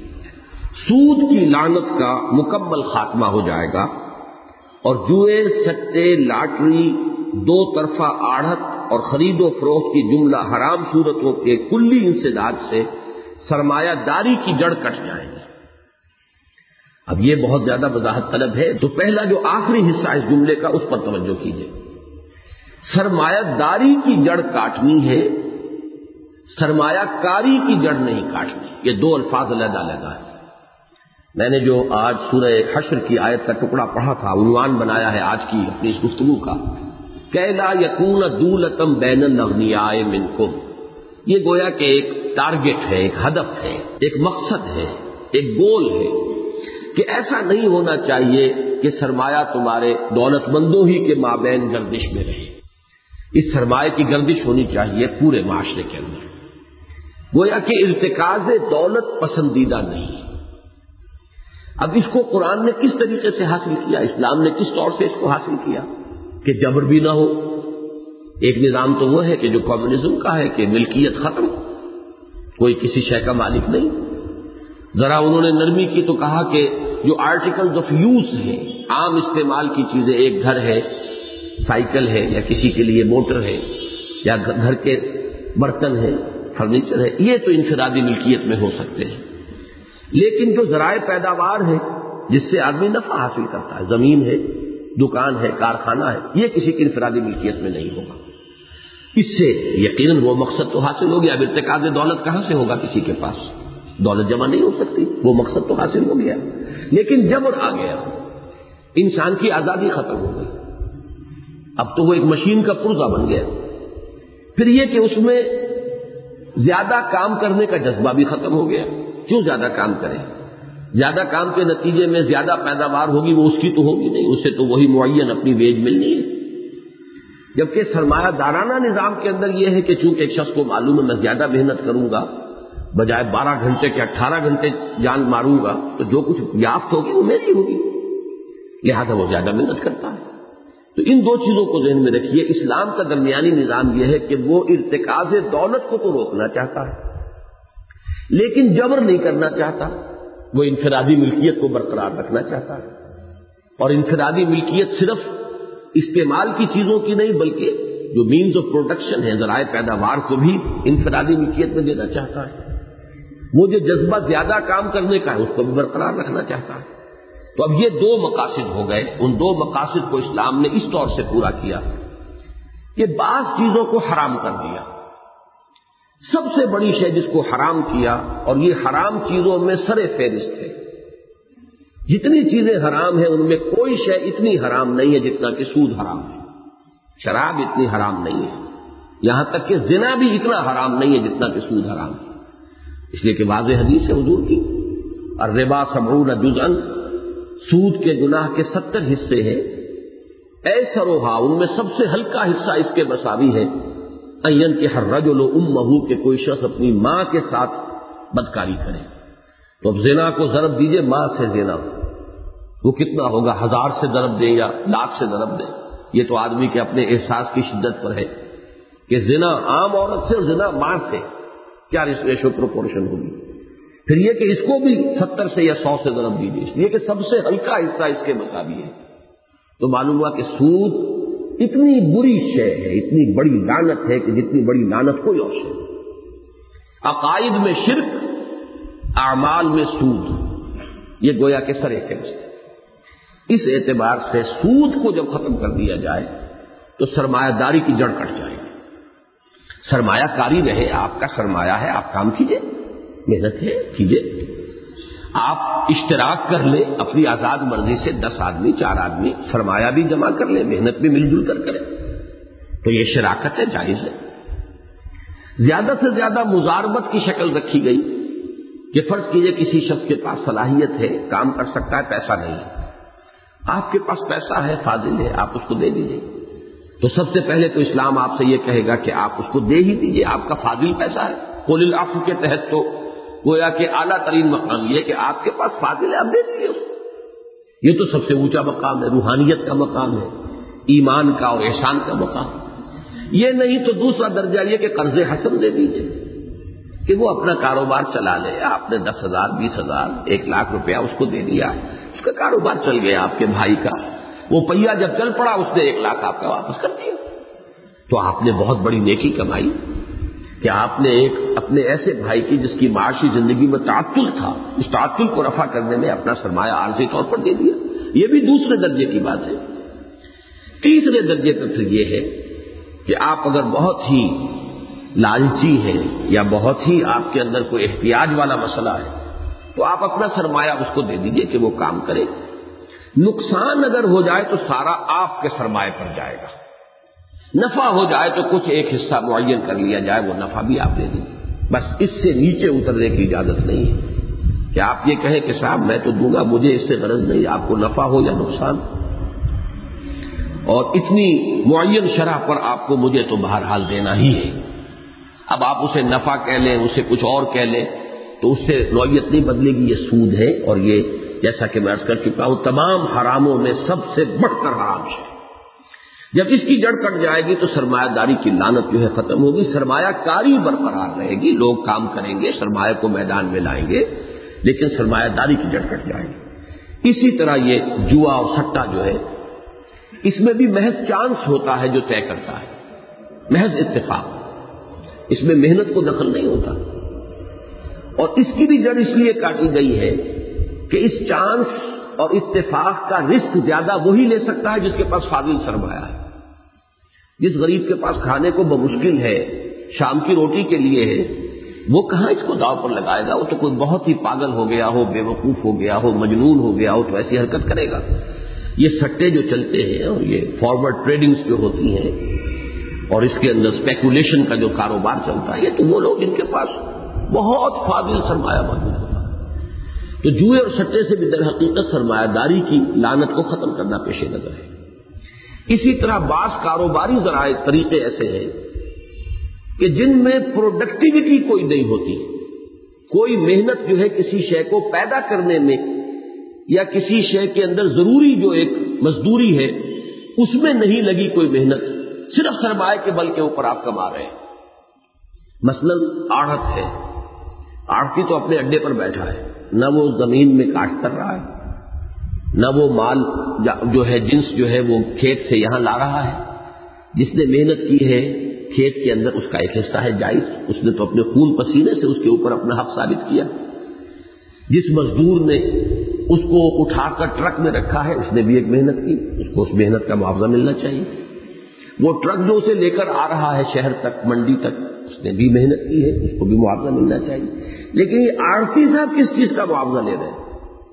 سود کی لعنت کا مکمل خاتمہ ہو جائے گا اور جوئے، سٹے، لاٹری، دو طرفہ آڑھت اور خرید و فروخت کی جملہ حرام صورتوں کے کلی انسداد سے سرمایہ داری کی جڑ کٹ جائے گی. اب یہ بہت زیادہ وضاحت طلب ہے، تو پہلا جو آخری حصہ اس جملے کا اس پر توجہ کیجیے. سرمایہ داری کی جڑ کاٹنی ہے، سرمایہ کاری کی جڑ نہیں کاٹنی. یہ دو الفاظ علیحدہ علیحدہ ہیں. میں نے جو آج سورہ حشر کی آیت کا ٹکڑا پڑھا تھا، عنوان بنایا ہے آج کی اپنی اس گفتگو کا، کہ لا یکون دولتم بین الاغنیاء منکم. یہ گویا کہ ایک ٹارگٹ ہے، ایک ہدف ہے، ایک مقصد ہے، ایک گول ہے کہ ایسا نہیں ہونا چاہیے کہ سرمایہ تمہارے دولت مندوں ہی کے مابین گردش میں رہے. اس سرمایہ کی گردش ہونی چاہیے پورے معاشرے کے اندر. گویا کہ ارتکاز دولت پسندیدہ نہیں. اب اس کو قرآن نے کس طریقے سے حاصل کیا، اسلام نے کس طور سے اس کو حاصل کیا کہ جبر بھی نہ ہو. ایک نظام تو وہ ہے کہ جو کمیونزم کا ہے کہ ملکیت ختم، کوئی کسی شے کا مالک نہیں. ذرا انہوں نے نرمی کی تو کہا کہ جو آرٹیکلز آف یوز ہیں، عام استعمال کی چیزیں، ایک گھر ہے، سائیکل ہے، یا کسی کے لیے موٹر ہے، یا گھر کے برتن ہے، فرنیچر ہے، یہ تو انفرادی ملکیت میں ہو سکتے ہیں. لیکن جو ذرائع پیداوار ہے جس سے آدمی نفع حاصل کرتا ہے، زمین ہے، دکان ہے، کارخانہ ہے، یہ کسی کی انفرادی ملکیت میں نہیں ہوگا. اس سے یقیناً وہ مقصد تو حاصل ہو گیا. اب ارتکاز دولت کہاں سے ہوگا؟ کسی کے پاس دولت جمع نہیں ہو سکتی، وہ مقصد تو حاصل ہو گیا. لیکن جبر آ گیا، انسان کی آزادی ختم ہو گئی. اب تو وہ ایک مشین کا پرزہ بن گیا. پھر یہ کہ اس میں زیادہ کام کرنے کا جذبہ بھی ختم ہو گیا. کیوں زیادہ کام کریں؟ زیادہ کام کے نتیجے میں زیادہ پیداوار ہوگی، وہ اس کی تو ہوگی نہیں، اسے تو وہی معین اپنی ویج ملنی ہے. جبکہ سرمایہ دارانہ نظام کے اندر یہ ہے کہ چونکہ ایک شخص کو معلوم ہے میں زیادہ محنت کروں گا، بجائے بارہ گھنٹے کے اٹھارہ گھنٹے جان ماروں گا، تو جو کچھ یافت ہوگی وہ میری ہوگی، لہذا وہ زیادہ محنت کرتا ہے. تو ان دو چیزوں کو ذہن میں رکھیے. اسلام کا درمیانی نظام یہ ہے کہ وہ ارتکاز دولت کو تو روکنا چاہتا ہے لیکن جبر نہیں کرنا چاہتا. وہ انفرادی ملکیت کو برقرار رکھنا چاہتا ہے. اور انفرادی ملکیت صرف استعمال کی چیزوں کی نہیں، بلکہ جو مینز آف پروڈکشن ہے، ذرائع پیداوار کو بھی انفرادی ملکیت میں دینا چاہتا ہے. وہ جو جذبہ زیادہ کام کرنے کا ہے اس کو بھی برقرار رکھنا چاہتا ہے. تو اب یہ دو مقاصد ہو گئے. ان دو مقاصد کو اسلام نے اس طور سے پورا کیا کہ بعض چیزوں کو حرام کر دیا. سب سے بڑی شے جس کو حرام کیا، اور یہ حرام چیزوں میں سر فہرست ہے. جتنی چیزیں حرام ہیں ان میں کوئی شے اتنی حرام نہیں ہے جتنا کہ سود حرام ہے. شراب اتنی حرام نہیں ہے، یہاں تک کہ زنا بھی اتنا حرام نہیں ہے جتنا کہ سود حرام ہے. اس لیے کہ واضح حدیث ہے حضور کی، الربا سبعون جزءا، سود کے گناہ کے ستر حصے ہیں. ایسرھا، ان میں سب سے ہلکا حصہ اس کے مساوی ہے این کہ ہر رجل امہ، کہ کوئی شخص اپنی ماں کے ساتھ بدکاری کرے. تو اب زنا کو ضرب دیجئے، ماں سے زنا وہ کتنا ہوگا؟ ہزار سے ضرب دیں یا لاکھ سے ضرب دیں، یہ تو آدمی کے اپنے احساس کی شدت پر ہے کہ زنا عام عورت سے اور زنا ماں سے کیا ریشو پروپورشن ہوگی. پھر یہ کہ اس کو بھی ستر سے یا سو سے ضرب دیجیے، اس لیے کہ سب سے ہلکا حصہ اس کے مساوی ہے. تو معلوم ہوا کہ سود اتنی بری شے ہے، اتنی بڑی لعنت ہے کہ جتنی بڑی لعنت کوئی اور شے نہیں. عقائد میں شرک، اعمال میں سود، یہ گویا کہ سر فہرست ہے. اس اعتبار سے سود کو جب ختم کر دیا جائے تو سرمایہ داری کی جڑ کٹ جائے گی. سرمایہ کاری رہے، آپ کا سرمایہ ہے، آپ کام کیجئے، محنت ہے کیجئے. آپ اشتراک کر لیں اپنی آزاد مرضی سے، دس آدمی چار آدمی سرمایہ بھی جمع کر لیں، محنت بھی مل جل کر کریں، تو یہ شراکت ہے، جائز ہے. زیادہ سے زیادہ مزاربت کی شکل رکھی گئی کہ فرض کیجئے کسی شخص کے پاس صلاحیت ہے، کام کر سکتا ہے، پیسہ نہیں ہے. آپ کے پاس پیسہ ہے، فاضل ہے، آپ اس کو دے دیجیے. تو سب سے پہلے تو اسلام آپ سے یہ کہے گا کہ آپ اس کو دے ہی دیجیے، آپ کا فاضل پیسہ ہے. قول العفو کے تحت تو گویا کہ اعلیٰ ترین مقام یہ کہ آپ کے پاس فاضل ہے، آپ دے دیجیے اس کو. یہ تو سب سے اونچا مقام ہے، روحانیت کا مقام ہے، ایمان کا اور احسان کا مقام. یہ نہیں تو دوسرا درجہ یہ کہ قرض حسن دے دیجیے کہ وہ اپنا کاروبار چلا لے. آپ نے دس ہزار بیس ہزار ایک لاکھ روپیہ اس کو دے دیا، اس کا کاروبار چل گیا آپ کے بھائی کا. وہ پہیا جب چل پڑا اس نے ایک لاکھ آپ کا واپس کر دیا. تو آپ نے بہت بڑی نیکی کمائی کہ آپ نے ایک اپنے ایسے بھائی کی جس کی معاشی زندگی میں تعطل تھا، اس تعطل کو رفع کرنے میں اپنا سرمایہ عارضی طور پر دے دیا. یہ بھی دوسرے درجے کی بات ہے. تیسرے درجے پر پھر یہ ہے کہ آپ اگر بہت ہی لالچی ہیں یا بہت ہی آپ کے اندر کوئی احتیاج والا مسئلہ ہے تو آپ اپنا سرمایہ اس کو دے دیجئے کہ وہ کام کرے. نقصان اگر ہو جائے تو سارا آپ کے سرمایہ پر جائے گا، نفع ہو جائے تو کچھ ایک حصہ معین کر لیا جائے، وہ نفع بھی آپ دے دیجیے. بس اس سے نیچے اترنے کی اجازت نہیں ہے کہ آپ یہ کہیں کہ صاحب میں تو دوں گا، مجھے اس سے غرض نہیں، آپ کو نفع ہو یا نقصان، اور اتنی معین شرح پر آپ کو مجھے تو بہرحال دینا ہی ہے. اب آپ اسے نفع کہہ لیں، اسے کچھ اور کہہ لیں تو اس سے نوعیت نہیں بدلے گی. یہ سود ہے، اور یہ جیسا کہ میں عرض کر چکا ہوں تمام حراموں میں سب سے بڑھ کر حرام ہے. جب اس کی جڑ کٹ جائے گی تو سرمایہ داری کی لعنت جو ہے ختم ہوگی، سرمایہ کاری برقرار رہے گی، لوگ کام کریں گے، سرمایہ کو میدان میں لائیں گے، لیکن سرمایہ داری کی جڑ کٹ جائے گی. اسی طرح یہ جوا اور سٹا جو ہے اس میں بھی محض چانس ہوتا ہے جو طے کرتا ہے، محض اتفاق، اس میں محنت کو دخل نہیں ہوتا. اور اس کی بھی جڑ اس لیے کاٹی گئی ہے کہ اس چانس اور اتفاق کا رسک زیادہ وہی لے سکتا ہے جس کے پاس فاضل سرمایہ ہے. جس غریب کے پاس کھانے کو بمشکل ہے، شام کی روٹی کے لیے ہے، وہ کہاں اس کو داؤ پر لگائے گا؟ وہ تو کوئی بہت ہی پاگل ہو گیا ہو، بے وقوف ہو گیا ہو، مجنون ہو گیا ہو تو ایسی حرکت کرے گا. یہ سٹے جو چلتے ہیں اور یہ فارورڈ ٹریڈنگز جو ہوتی ہیں اور اس کے اندر اسپیکولیشن کا جو کاروبار چلتا ہے، یہ تو وہ لوگ جن کے پاس بہت فاضل سرمایہ موجود ہوتا ہے. تو جوئے اور سٹے سے بھی در حقیقت سرمایہ داری کی لعنت کو ختم کرنا پیش نظر ہے. اسی طرح بعض کاروباری ذرائع طریقے ایسے ہیں کہ جن میں پروڈکٹیوٹی کوئی نہیں ہوتی، کوئی محنت جو ہے کسی شے کو پیدا کرنے میں یا کسی شے کے اندر ضروری جو ایک مزدوری ہے اس میں نہیں لگی کوئی محنت، صرف سرمایہ کے بل کے اوپر آپ کما رہے ہیں. مثلا آڑھت ہے، آڑھتی تو اپنے اڈے پر بیٹھا ہے، نہ وہ زمین میں کاشت کر رہا ہے، نہ وہ مال جو ہے جنس جو ہے وہ کھیت سے یہاں لا رہا ہے. جس نے محنت کی ہے کھیت کے اندر اس کا ایک حصہ ہے جائز، اس نے تو اپنے خون پسینے سے اس کے اوپر اپنا حق ثابت کیا. جس مزدور نے اس کو اٹھا کر ٹرک میں رکھا ہے اس نے بھی ایک محنت کی، اس کو اس محنت کا معاوضہ ملنا چاہیے. وہ ٹرک جو اسے لے کر آ رہا ہے شہر تک، منڈی تک، اس نے بھی محنت کی ہے، اس کو بھی معاوضہ ملنا چاہیے. لیکن یہ آڑتی صاحب کس چیز کا معاوضہ لے رہے ہیں؟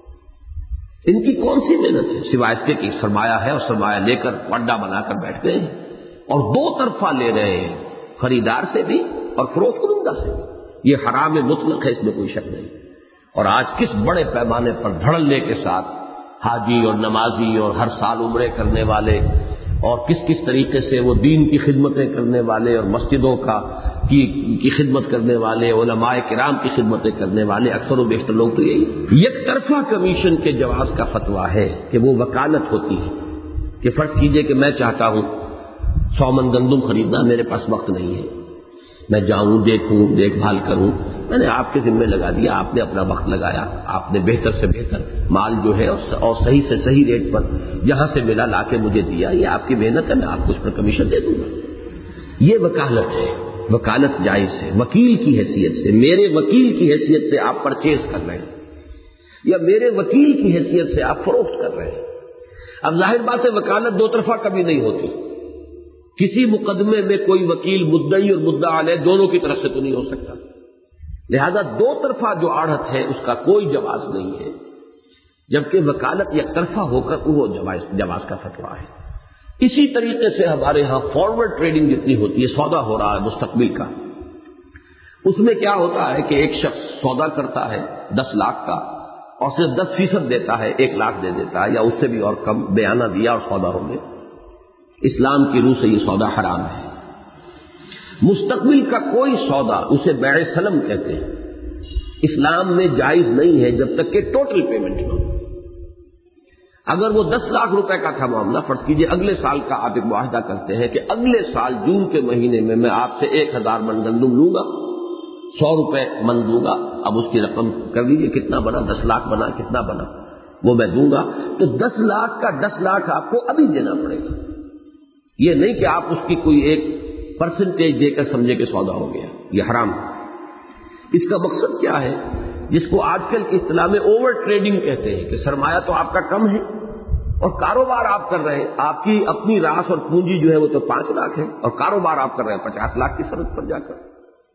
ان کی کون سی محنت ہے سوائے اس کے کہ سرمایہ ہے اور سرمایہ لے کر اڈا بنا کر بیٹھ گئے ہیں اور دو طرفہ لے رہے ہیں، خریدار سے بھی اور فروخت کنندہ سے بھی. یہ حرام مطلق ہے، اس میں کوئی شک نہیں. اور آج کس بڑے پیمانے پر دھڑلے کے ساتھ حاجی اور نمازی اور ہر سال عمرے کرنے والے اور کس کس طریقے سے وہ دین کی خدمتیں کرنے والے اور مسجدوں کا کی, کی خدمت کرنے والے، علماء کرام کی خدمتیں کرنے والے، اکثر و بیشتر لوگ تو یہی یک طرفہ کمیشن کے جواز کا فتویٰ ہے کہ وہ وکالت ہوتی ہے. کہ فرض کیجئے کہ میں چاہتا ہوں سو من گندم خریدنا، میرے پاس وقت نہیں ہے، میں جاؤں دیکھوں دیکھ بھال کروں، میں نے آپ کے ذمہ لگا دیا، آپ نے اپنا وقت لگایا، آپ نے بہتر سے بہتر مال جو ہے اور صحیح سے صحیح ریٹ پر جہاں سے ملا لا کے مجھے دیا، یہ آپ کی محنت ہے، میں آپ کو اس پر کمیشن دے دوں گا. یہ وکالت ہے، وکالت جائز ہے. وکیل کی حیثیت سے، میرے وکیل کی حیثیت سے آپ پرچیز کر رہے ہیں یا میرے وکیل کی حیثیت سے آپ فروخت کر رہے ہیں. اب ظاہر بات ہے وکالت دو طرفہ کبھی نہیں ہوتی. کسی مقدمے میں کوئی وکیل مدعی اور مدعا علیہ دونوں کی طرف سے تو نہیں ہو سکتا، لہذا دو طرفہ جو آڑھت ہے اس کا کوئی جواز نہیں ہے، جبکہ وکالت یک طرفہ ہو کر وہ جواز جواز کا فتویٰ ہے. اسی طریقے سے ہمارے ہاں فارورڈ ٹریڈنگ جتنی ہوتی ہے، سودا ہو رہا ہے مستقبل کا، اس میں کیا ہوتا ہے کہ ایک شخص سودا کرتا ہے دس لاکھ کا اور صرف دس فیصد دیتا ہے، ایک لاکھ دے دیتا ہے یا اس سے بھی اور کم، بیانہ دیا اور سودا ہو گیا. اسلام کی روح سے یہ سودا حرام ہے. مستقبل کا کوئی سودا، اسے بیع سلم کہتے ہیں، اسلام میں جائز نہیں ہے جب تک کہ ٹوٹل پیمنٹ نہ ہو. اگر وہ دس لاکھ روپے کا تھا معاملہ، فرض کیجئے اگلے سال کا آپ ایک معاہدہ کرتے ہیں کہ اگلے سال جون کے مہینے میں میں آپ سے ایک ہزار من گندم لوں گا، سو روپے من دوں گا. اب اس کی رقم کر لیجیے کتنا بنا، دس لاکھ بنا، کتنا بنا وہ میں دوں گا. تو دس لاکھ کا دس لاکھ آپ کو ابھی دینا پڑے گا. یہ نہیں کہ آپ اس کی کوئی ایک پرسنٹیج دے کر سمجھے کہ سودا ہو گیا. یہ حرام ہے. اس کا مقصد کیا ہے؟ جس کو آج کل کی اصطلاح میں اوور ٹریڈنگ کہتے ہیں کہ سرمایہ تو آپ کا کم ہے اور کاروبار آپ کر رہے ہیں، آپ کی اپنی راس اور پونجی جو ہے وہ تو پانچ لاکھ ہے اور کاروبار آپ کر رہے ہیں پچاس لاکھ کی سرحد پر جا کر.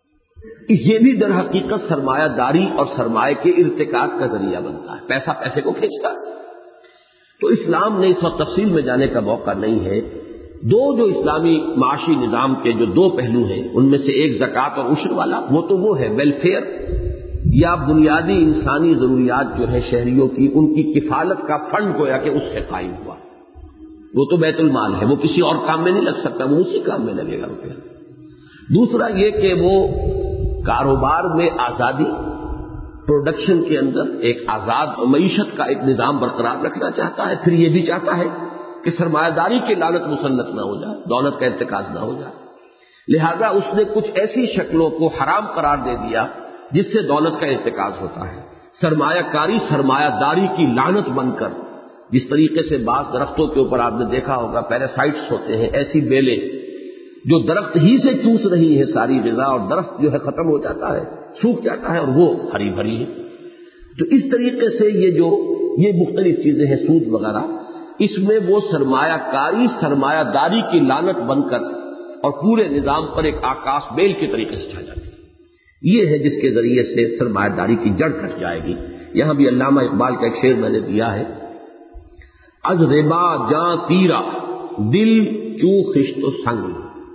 یہ بھی در حقیقت سرمایہ داری اور سرمایہ کے ارتکاز کا ذریعہ بنتا ہے، پیسہ پیسے کو کھینچتا ہے. تو اسلام نے اس وقت تفصیل میں جانے کا موقع نہیں ہے. دو جو اسلامی معاشی نظام کے جو دو پہلو ہیں، ان میں سے ایک زکوٰۃ اور عشر والا، وہ تو وہ ہے ویلفیئر یا بنیادی انسانی ضروریات جو ہے شہریوں کی، ان کی کفالت کا فنڈ گویا کہ اس سے قائم ہوا. وہ تو بیت المال ہے، وہ کسی اور کام میں نہیں لگ سکتا، وہ اسی کام میں لگے گا روپیہ. دوسرا یہ کہ وہ کاروبار میں آزادی، پروڈکشن کے اندر ایک آزاد معیشت کا ایک نظام برقرار رکھنا چاہتا ہے. پھر یہ بھی چاہتا ہے کہ سرمایہ داری کی لعنت مسلط نہ ہو جائے، دولت کا ارتکاز نہ ہو جائے. لہذا اس نے کچھ ایسی شکلوں کو حرام قرار دے دیا جس سے دولت کا ارتکاز ہوتا ہے. سرمایہ کاری سرمایہ داری کی لعنت بن کر، جس طریقے سے بعض درختوں کے اوپر آپ نے دیکھا ہوگا پیراسائٹس ہوتے ہیں، ایسی بیلیں جو درخت ہی سے چوس رہی ہے ساری غذا، اور درخت جو ہے ختم ہو جاتا ہے، سوکھ جاتا ہے اور وہ ہری بھری ہے. تو اس طریقے سے یہ جو یہ مختلف چیزیں ہیں، سود وغیرہ، اس میں وہ سرمایہ کاری سرمایہ داری کی لعنت بن کر اور پورے نظام پر ایک آکاش بیل کے طریقے سے چھا جاتی ہے. یہ ہے جس کے ذریعے سے سرمایہ داری کی جڑ کٹ جائے گی. یہاں بھی علامہ اقبال کا ایک شعر میں نے دیا ہے، از ربا جاں تیرا دل چو خشت و سنگ،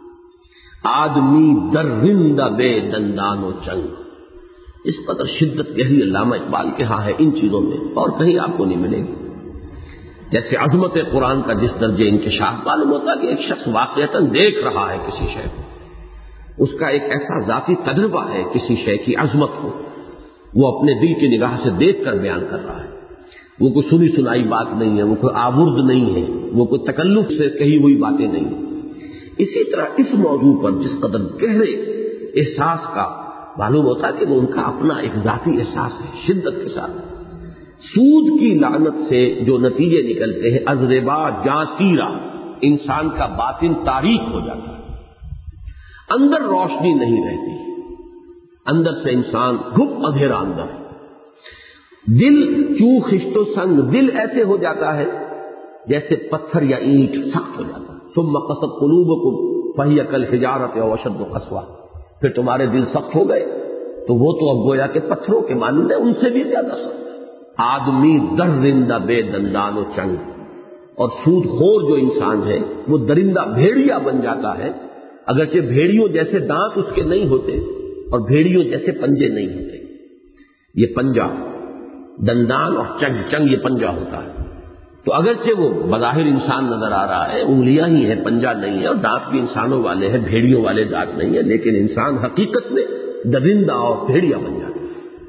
آدمی در رندہ بے دندان و چنگ. اس قدر شدت گہری علامہ اقبال کے ہاں ہے ان چیزوں میں، اور کہیں آپ کو نہیں ملے گی. جیسے عظمت قرآن کا جس درجے انکشاف معلوم ہوتا ہے کہ ایک شخص واقعتاً دیکھ رہا ہے کسی شے کو، اس کا ایک ایسا ذاتی تجربہ ہے کسی شے کی عظمت کو، وہ اپنے دل کی نگاہ سے دیکھ کر بیان کر رہا ہے. وہ کوئی سنی سنائی بات نہیں ہے، وہ کوئی آورد نہیں ہے، وہ کوئی تکلف سے کہی ہوئی باتیں نہیں ہیں. اسی طرح اس موضوع پر جس قدر گہرے احساس کا معلوم ہوتا ہے کہ وہ ان کا اپنا ایک ذاتی احساس ہے شدت کے ساتھ. سود کی لعنت سے جو نتیجے نکلتے ہیں، از ربا جاں تیرا، انسان کا باطن تاریک ہو جاتا ہے، اندر روشنی نہیں رہتی، اندر سے انسان گھپ اندھیرا اندر. دل چو خشت و سنگ، دل ایسے ہو جاتا ہے جیسے پتھر یا اینٹ سخت ہو جاتا ہے. ثم قست قلوبکم فہی کالحجارۃ او اشد قسوہ، پھر تمہارے دل سخت ہو گئے تو وہ تو اب گویا کہ پتھروں کے مانند ہے، ان سے بھی زیادہ سخت. آدمی در رندہ بے دندان و چنگ، اور سود خور جو انسان ہے وہ درندہ بھیڑیا بن جاتا ہے، اگرچہ بھیڑیوں جیسے دانت اس کے نہیں ہوتے اور بھیڑیوں جیسے پنجے نہیں ہوتے. یہ پنجہ، دندان اور چنگ، چنگ یہ پنجہ ہوتا ہے. تو اگرچہ وہ بظاہر انسان نظر آ رہا ہے، انگلیاں ہی ہیں، پنجہ نہیں ہے، اور دانت بھی انسانوں والے ہیں، بھیڑیوں والے دانت نہیں ہے، لیکن انسان حقیقت میں درندہ اور بھیڑیا بن جاتا ہے.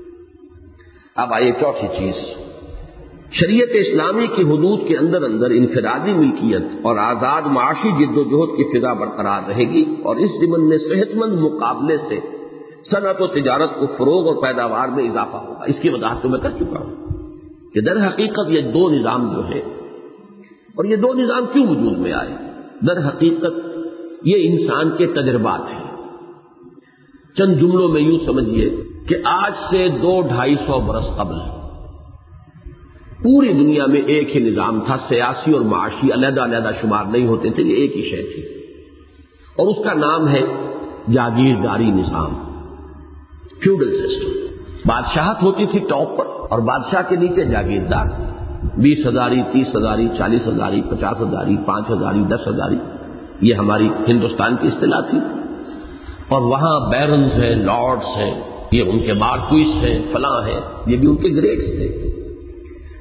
اب آئیے چوتھی چیز، شریعت اسلامی کی حدود کے اندر اندر انفرادی ملکیت اور آزاد معاشی جد و جہد کی فضا برقرار رہے گی، اور اس ضمن میں صحت مند مقابلے سے صنعت و تجارت کو فروغ اور پیداوار میں اضافہ ہوگا. اس کی وضاحت تو میں کر چکا ہوں کہ در حقیقت یہ دو نظام جو ہے، اور یہ دو نظام کیوں وجود میں آئے، در حقیقت یہ انسان کے تجربات ہیں. چند جملوں میں یوں سمجھیے کہ آج سے دو ڈھائی سو برس قبل پوری دنیا میں ایک ہی نظام تھا، سیاسی اور معاشی علیحدہ علیحدہ شمار نہیں ہوتے تھے، یہ ایک ہی شے تھی، اور اس کا نام ہے جاگیرداری نظام، فیوڈل سسٹم. بادشاہت ہوتی تھی ٹاپ پر، اور بادشاہ کے نیچے جاگیردار، بیس ہزاری، تیس ہزاری، چالیس ہزاری، پچاس ہزاری، پانچ ہزاری، دس ہزاری، یہ ہماری ہندوستان کی اصطلاح تھی. اور وہاں بیرنز ہیں، لارڈز ہیں، یہ ان کے مارکوئس ہیں، فلاں ہیں، یہ بھی ان کے گریڈز تھے.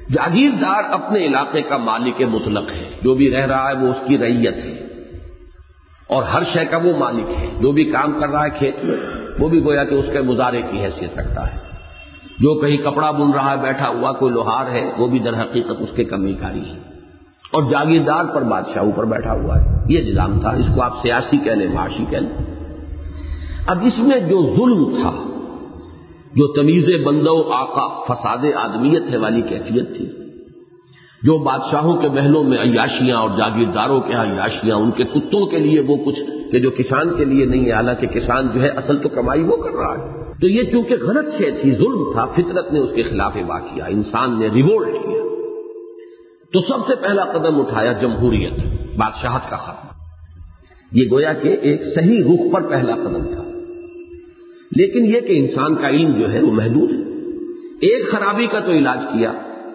جاگیردار اپنے علاقے کا مالک مطلق ہے، جو بھی رہ رہا ہے وہ اس کی رعیت ہے، اور ہر شے کا وہ مالک ہے۔ جو بھی کام کر رہا ہے کھیت میں وہ بھی گویا کہ اس کے مزارع کی حیثیت رکھتا ہے۔ جو کہیں کپڑا بن رہا ہے بیٹھا ہوا کوئی لوہار ہے، وہ بھی در حقیقت اس کے کمی کاری ہے، اور جاگیردار پر بادشاہ اوپر بیٹھا ہوا ہے۔ یہ نظام تھا، اس کو آپ سیاسی کہہ لیں، معاشی کہہ لیں۔ اب اس میں جو ظلم تھا، جو تمیز بندہ و آقا، فساد آدمیت ہے والی کیفیت تھی، جو بادشاہوں کے محلوں میں عیاشیاں اور جاگیرداروں کے ہاں عیاشیاں، ان کے کتوں کے لیے وہ کچھ کہ جو کسان کے لیے نہیں ہے، حالانکہ کسان جو ہے اصل تو کمائی وہ کر رہا ہے۔ تو یہ چونکہ غلط شے تھی، ظلم تھا، فطرت نے اس کے خلاف واقعہ، انسان نے ریوولٹ کیا، تو سب سے پہلا قدم اٹھایا جمہوریت، بادشاہت کا خاتمہ۔ یہ گویا کہ ایک صحیح رخ پر پہلا قدم تھا، لیکن یہ کہ انسان کا علم جو ہے وہ محدود ہے۔ ایک خرابی کا تو علاج کیا،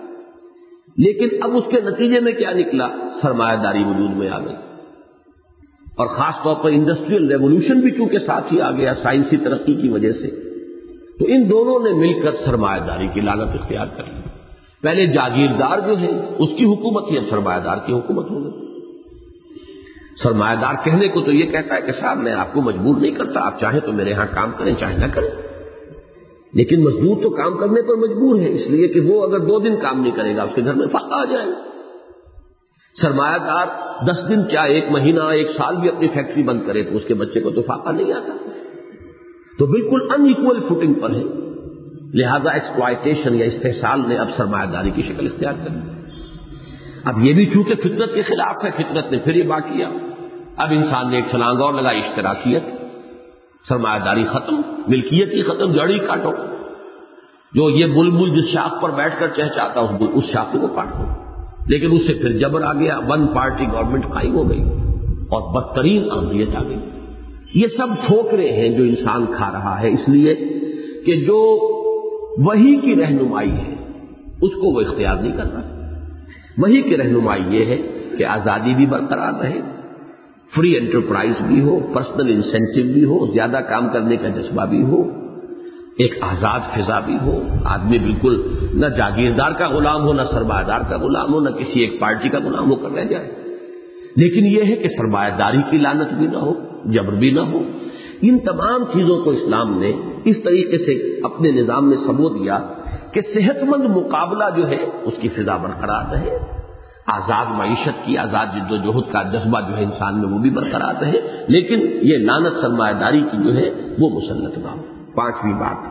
لیکن اب اس کے نتیجے میں کیا نکلا؟ سرمایہ داری وجود میں آ گئی، اور خاص طور پر انڈسٹریل ریولوشن بھی چونکہ ساتھ ہی آ گیا سائنسی ترقی کی وجہ سے، تو ان دونوں نے مل کر سرمایہ داری کی لعنت اختیار کر لی۔ پہلے جاگیردار جو ہے اس کی حکومت ہی اب سرمایہ دار کی حکومت ہو گئی۔ سرمایہ دار کہنے کو تو یہ کہتا ہے کہ صاحب میں آپ کو مجبور نہیں کرتا، آپ چاہیں تو میرے ہاں کام کریں چاہے نہ کریں، لیکن مزدور تو کام کرنے پر مجبور ہے، اس لیے کہ وہ اگر دو دن کام نہیں کرے گا اس کے گھر میں فاقہ آ جائے گا۔ سرمایہ دار دس دن کیا ایک مہینہ ایک سال بھی اپنی فیکٹری بند کرے تو اس کے بچے کو تو فاقہ نہیں آتا، تو بالکل ان ایکول فوٹنگ پر ہے۔ لہذا ایکسپلائٹیشن یا استحصال نے اب سرمایہ داری کی شکل اختیار کر لی۔ اب یہ بھی چونکہ فطرت کے خلاف ہے، فطرت نے پھر یہ بات کیا، اب انسان نے ایک چھلانگ اور لگائی، اشتراکیت، سرمایہ داری ختم، ملکیت ہی ختم، جڑی کاٹو، جو یہ بلبل جس شاخ پر بیٹھ کر چہچاتا اس شاخ کو کاٹو، لیکن اس سے پھر جبر آ گیا، ون پارٹی گورنمنٹ قائم ہو گئی اور بدترین عملیت آ گئی۔ یہ سب ٹھوکرے ہیں جو انسان کھا رہا ہے، اس لیے کہ جو وحی کی رہنمائی ہے اس کو وہ اختیار نہیں کر رہا۔ وحی کی رہنمائی یہ ہے کہ آزادی بھی برقرار رہے، فری انٹرپرائز بھی ہو، پرسنل انسینٹیو بھی ہو، زیادہ کام کرنے کا جذبہ بھی ہو، ایک آزاد فضا بھی ہو، آدمی بالکل نہ جاگیردار کا غلام ہو، نہ سرمایہ دار کا غلام ہو، نہ کسی ایک پارٹی کا غلام ہو کر رہ جائے۔ لیکن یہ ہے کہ سرمایہ داری کی لعنت بھی نہ ہو، جبر بھی نہ ہو۔ ان تمام چیزوں کو اسلام نے اس طریقے سے اپنے نظام میں سمو دیا کہ صحت مند مقابلہ جو ہے اس کی فضا برقرار رہے، آزاد معیشت کی، آزاد جد و جہد کا جذبہ جو ہے انسان میں وہ بھی برقرار رہے، لیکن یہ لعنت سرمایہ داری کی جو ہے وہ مسلط نہ ہو۔ پانچویں بات،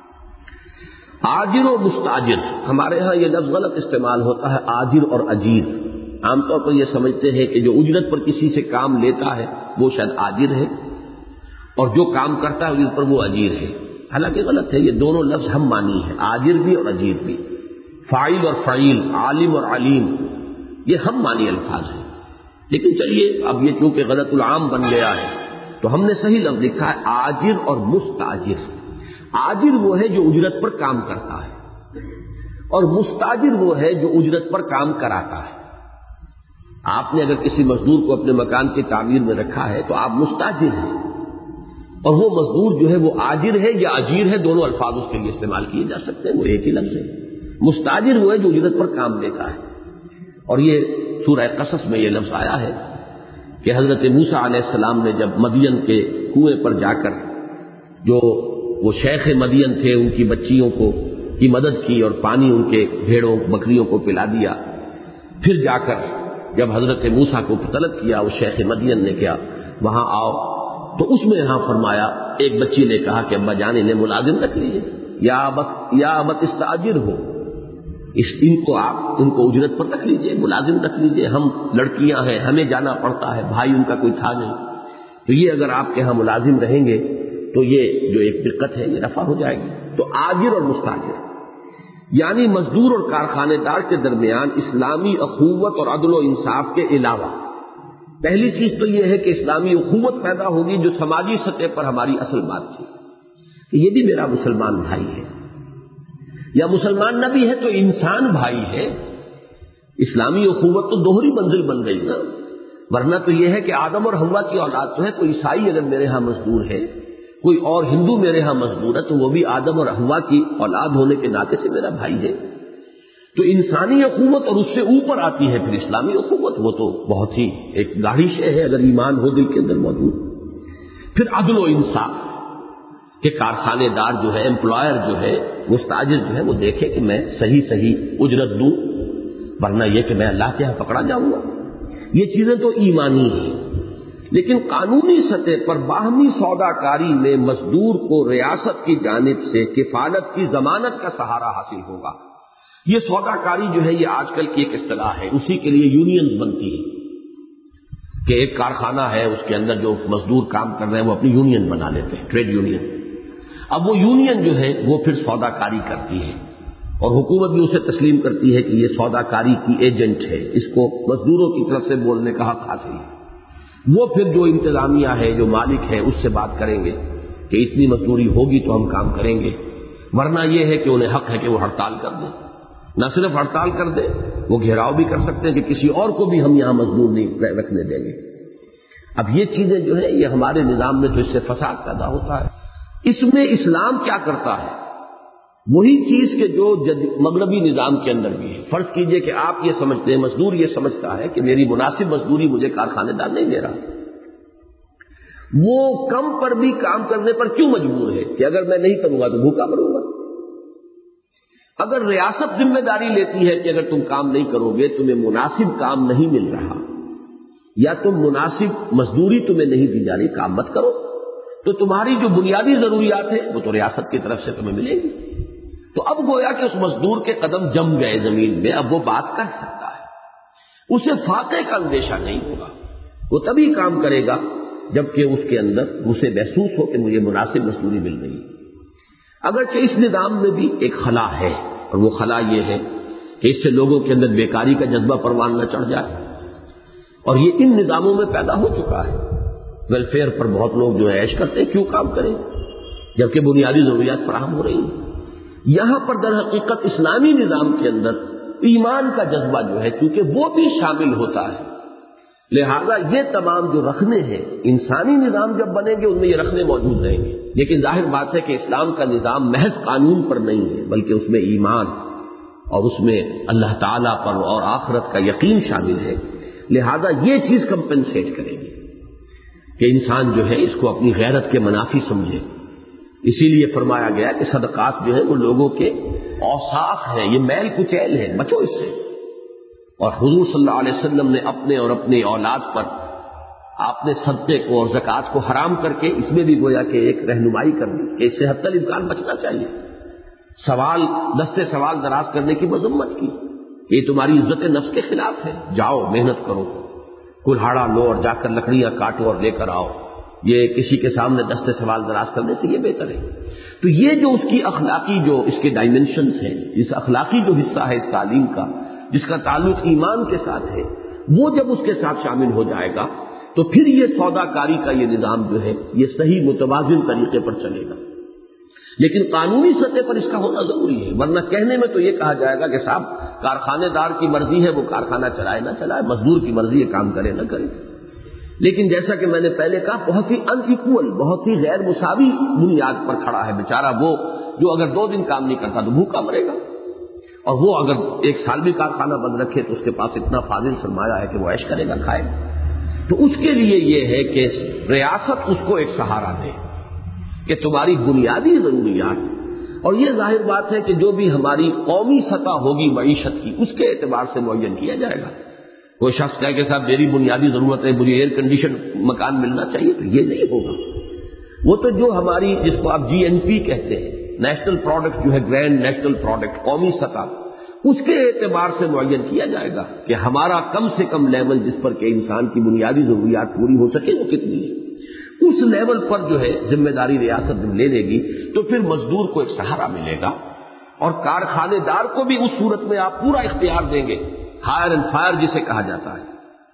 آجر و مستاجر، ہمارے ہاں یہ لفظ غلط استعمال ہوتا ہے، آجر اور اجیر۔ عام طور پر یہ سمجھتے ہیں کہ جو اجرت پر کسی سے کام لیتا ہے وہ شاید آجر ہے، اور جو کام کرتا ہے اس پر وہ اجیر ہے، حالانکہ غلط ہے۔ یہ دونوں لفظ ہم مانی ہے، آجر بھی اور اجیر بھی، فاعل اور فعیل، عالم اور علیم، یہ ہم مانی الفاظ ہیں۔ لیکن چلیے اب یہ چونکہ غلط العام بن گیا ہے تو ہم نے صحیح لفظ لکھا ہے آجر اور مستاجر۔ آجر وہ ہے جو اجرت پر کام کرتا ہے، اور مستاجر وہ ہے جو اجرت پر کام کراتا ہے۔ آپ نے اگر کسی مزدور کو اپنے مکان کی تعمیر میں رکھا ہے تو آپ مستاجر ہیں، اور وہ مزدور جو ہے وہ آجر ہے یا اجیر ہے، دونوں الفاظ اس کے لیے استعمال کیے جا سکتے ہیں، وہ ایک ہی لفظ ہے۔ مستاجر وہ ہے جو اجرت پر کام دیتا ہے، اور یہ سورہ قصص میں یہ لفظ آیا ہے کہ حضرت موسیٰ علیہ السلام نے جب مدین کے کنویں پر جا کر جو وہ شیخ مدین تھے ان کی بچیوں کو کی مدد کی اور پانی ان کے بھیڑوں بکریوں کو پلا دیا، پھر جا کر جب حضرت موسیٰ کو طلب کیا اس شیخ مدین نے کیا وہاں آؤ، تو اس میں یہاں فرمایا، ایک بچی نے کہا کہ ابا جان انہیں ملازم رکھ لیجیے، یا ابت یا ابت استاجر ہو، اس ان کو آپ ان کو اجرت پر رکھ لیجیے، ملازم رکھ لیجیے، ہم لڑکیاں ہیں ہمیں جانا پڑتا ہے، بھائی ان کا کوئی تھا نہیں، تو یہ اگر آپ کے ہاں ملازم رہیں گے تو یہ جو ایک دقت ہے یہ رفع ہو جائے گی۔ تو آجر اور مستاجر یعنی مزدور اور کارخانے دار کے درمیان اسلامی اخوت اور عدل و انصاف کے علاوہ پہلی چیز تو یہ ہے کہ اسلامی اخوت پیدا ہوگی، جو سماجی سطح پر ہماری اصل بات تھی کہ یہ بھی میرا مسلمان بھائی ہے، یا مسلمان نہ بھی ہے تو انسان بھائی ہے۔ اسلامی اخوت تو دوہری منزل بن گئی نا، ورنہ تو یہ ہے کہ آدم اور حوا کی اولاد تو ہے، کوئی عیسائی اگر میرے ہاں مزدور ہے، کوئی اور ہندو میرے ہاں مزدور ہے، تو وہ بھی آدم اور حوا کی اولاد ہونے کے ناطے سے میرا بھائی ہے۔ تو انسانی اخوت اور اس سے اوپر آتی ہے پھر اسلامی اخوت، وہ تو بہت ہی ایک گاڑی شے ہے اگر ایمان ہو دل کے اندر موجود۔ پھر عدل و انصاف کہ کارخانے دار جو ہے، امپلائر جو ہے، مستاجر جو ہے، وہ دیکھے کہ میں صحیح صحیح اجرت دوں، ورنہ یہ کہ میں اللہ کے ہاں پکڑا جاؤں گا۔ یہ چیزیں تو ایمانی ہیں، لیکن قانونی سطح پر باہمی سودا کاری میں مزدور کو ریاست کی جانب سے کفالت کی ضمانت کا سہارا حاصل ہوگا۔ یہ سودا کاری جو ہے یہ آج کل کی ایک اصطلاح ہے، اسی کے لیے یونینز بنتی ہے کہ ایک کارخانہ ہے، اس کے اندر جو مزدور کام کر رہے ہیں وہ اپنی یونین بنا لیتے ہیں، ٹریڈ یونین۔ اب وہ یونین جو ہے وہ پھر سودا کاری کرتی ہے اور حکومت بھی اسے تسلیم کرتی ہے کہ یہ سودا کاری کی ایجنٹ ہے، اس کو مزدوروں کی طرف سے بولنے کا حق حاصل ہے۔ وہ پھر جو انتظامیہ ہے، جو مالک ہے، اس سے بات کریں گے کہ اتنی مزدوری ہوگی تو ہم کام کریں گے، ورنہ یہ ہے کہ انہیں حق ہے کہ وہ ہڑتال کر دیں۔ نہ صرف ہڑتال کر دیں، وہ گھیراؤ بھی کر سکتے ہیں کہ کسی اور کو بھی ہم یہاں مزدور نہیں رکھنے دیں گے۔ اب یہ چیزیں جو ہے یہ ہمارے نظام میں تو اس سے فساد پیدا ہوتا ہے۔ اس میں اسلام کیا کرتا ہے؟ وہی چیز کہ جو مغربی نظام کے اندر بھی ہے۔ فرض کیجئے کہ آپ یہ سمجھتے ہیں، مزدور یہ سمجھتا ہے کہ میری مناسب مزدوری مجھے کارخانے دار نہیں دے رہا، وہ کم پر بھی کام کرنے پر کیوں مجبور ہے کہ اگر میں نہیں کروں گا تو بھوکا مروں گا؟ اگر ریاست ذمہ داری لیتی ہے کہ اگر تم کام نہیں کرو گے، تمہیں مناسب کام نہیں مل رہا یا تم مناسب مزدوری تمہیں نہیں دی جا رہی، کام مت کرو، تو تمہاری جو بنیادی ضروریات ہیں وہ تو ریاست کی طرف سے تمہیں ملے گی۔ تو اب گویا کہ اس مزدور کے قدم جم گئے زمین میں، اب وہ بات کر سکتا ہے، اسے فاقے کا اندیشہ نہیں ہوگا، وہ تبھی کام کرے گا جبکہ اس کے اندر اسے محسوس ہو کہ مجھے مناسب مزدوری مل رہی ہے۔ اگرچہ اس نظام میں بھی ایک خلا ہے، اور وہ خلا یہ ہے کہ اس سے لوگوں کے اندر بیکاری کا جذبہ پروان نہ چڑھ جائے، اور یہ ان نظاموں میں پیدا ہو چکا ہے۔ ویلفیئر پر بہت لوگ جو ہے عیش کرتے ہیں، کیوں کام کریں جبکہ بنیادی ضروریات فراہم ہو رہی ہیں۔ یہاں پر در حقیقت اسلامی نظام کے اندر ایمان کا جذبہ جو ہے کیونکہ وہ بھی شامل ہوتا ہے، لہذا یہ تمام جو رخنے ہیں انسانی نظام جب بنیں گے ان میں یہ رخنے موجود رہیں گے، لیکن ظاہر بات ہے کہ اسلام کا نظام محض قانون پر نہیں ہے بلکہ اس میں ایمان اور اس میں اللہ تعالیٰ پر اور آخرت کا یقین شامل ہے، لہذا یہ چیز کمپنسیٹ کرے گی کہ انسان جو ہے اس کو اپنی غیرت کے منافی سمجھے۔ اسی لیے فرمایا گیا کہ صدقات جو ہے وہ لوگوں کے اوصاف ہیں، یہ میل کچیل ہے، بچو اس سے۔ اور حضور صلی اللہ علیہ وسلم نے اپنے اور اپنی اولاد پر آپ نے صدقے کو اور زکوٰۃ کو حرام کر کے اس میں بھی گویا کہ ایک رہنمائی کر دی کہ اس سے حتی الامکان بچنا چاہیے۔ سوال دستے سوال دراز کرنے کی مذمت کی، یہ تمہاری عزت نفس کے خلاف ہے، جاؤ محنت کرو، کلہاڑا لو اور جا کر لکڑیاں کاٹو اور لے کر آؤ، یہ کسی کے سامنے دستے سوال دراز کرنے سے یہ بہتر ہے۔ تو یہ جو اس کی اخلاقی جو اس کے ڈائمنشنز ہیں، اس اخلاقی جو حصہ ہے اس تعلیم کا جس کا تعلق ایمان کے ساتھ ہے، وہ جب اس کے ساتھ شامل ہو جائے گا تو پھر یہ سودا کاری کا یہ نظام جو ہے یہ صحیح متوازن طریقے پر چلے گا، لیکن قانونی سطح پر اس کا ہونا ضروری ہے، ورنہ کہنے میں تو یہ کہا جائے گا کہ صاحب کارخانے دار کی مرضی ہے وہ کارخانہ چلائے نہ چلائے، مزدور کی مرضی ہے کام کرے نہ کرے۔ لیکن جیسا کہ میں نے پہلے کہا بہت ہی ان ایکول، بہت ہی غیر مساوی بنیاد پر کھڑا ہے بیچارہ وہ جو اگر دو دن کام نہیں کرتا تو بھوکا مرے گا، اور وہ اگر ایک سال بھی کارخانہ بند رکھے تو اس کے پاس اتنا فاضل سرمایہ ہے کہ وہ عیش کرے گا، کھائے گا۔ تو اس کے لیے یہ ہے کہ ریاست اس کو ایک سہارا دے کہ تمہاری بنیادی ضروریات، اور یہ ظاہر بات ہے کہ جو بھی ہماری قومی سطح ہوگی معیشت کی اس کے اعتبار سے معین کیا جائے گا۔ کوئی شخص کہے کہ صاحب میری بنیادی ضرورت ہے مجھے ایئر کنڈیشن مکان ملنا چاہیے، تو یہ نہیں ہوگا۔ وہ تو جو ہماری جس کو آپ جی این پی کہتے ہیں، نیشنل پروڈکٹ جو ہے، گرینڈ نیشنل پروڈکٹ، قومی سطح، اس کے اعتبار سے معین کیا جائے گا کہ ہمارا کم سے کم لیول جس پر کہ انسان کی بنیادی ضروریات پوری ہو سکے وہ کتنی ہے۔ اس لیول پر جو ہے ذمہ داری ریاست لے لے گی تو پھر مزدور کو ایک سہارا ملے گا، اور کارخانے دار کو بھی اس صورت میں آپ پورا اختیار دیں گے، ہائر اینڈ فائر جسے کہا جاتا ہے،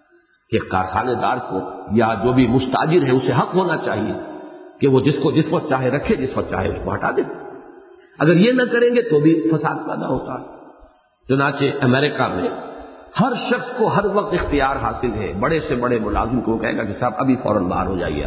کہ کارخانے دار کو یا جو بھی مستاجر ہے اسے حق ہونا چاہیے کہ وہ جس کو جس وقت چاہے رکھے، جس وقت چاہے اس کو ہٹا دے۔ اگر یہ نہ کریں گے تو بھی فساد پیدا ہوتا ہے۔ چنانچہ امریکہ میں ہر شخص کو ہر وقت اختیار حاصل ہے، بڑے سے بڑے ملازم کو کہے گا کہ صاحب ابھی فوراً باہر ہو جائیے،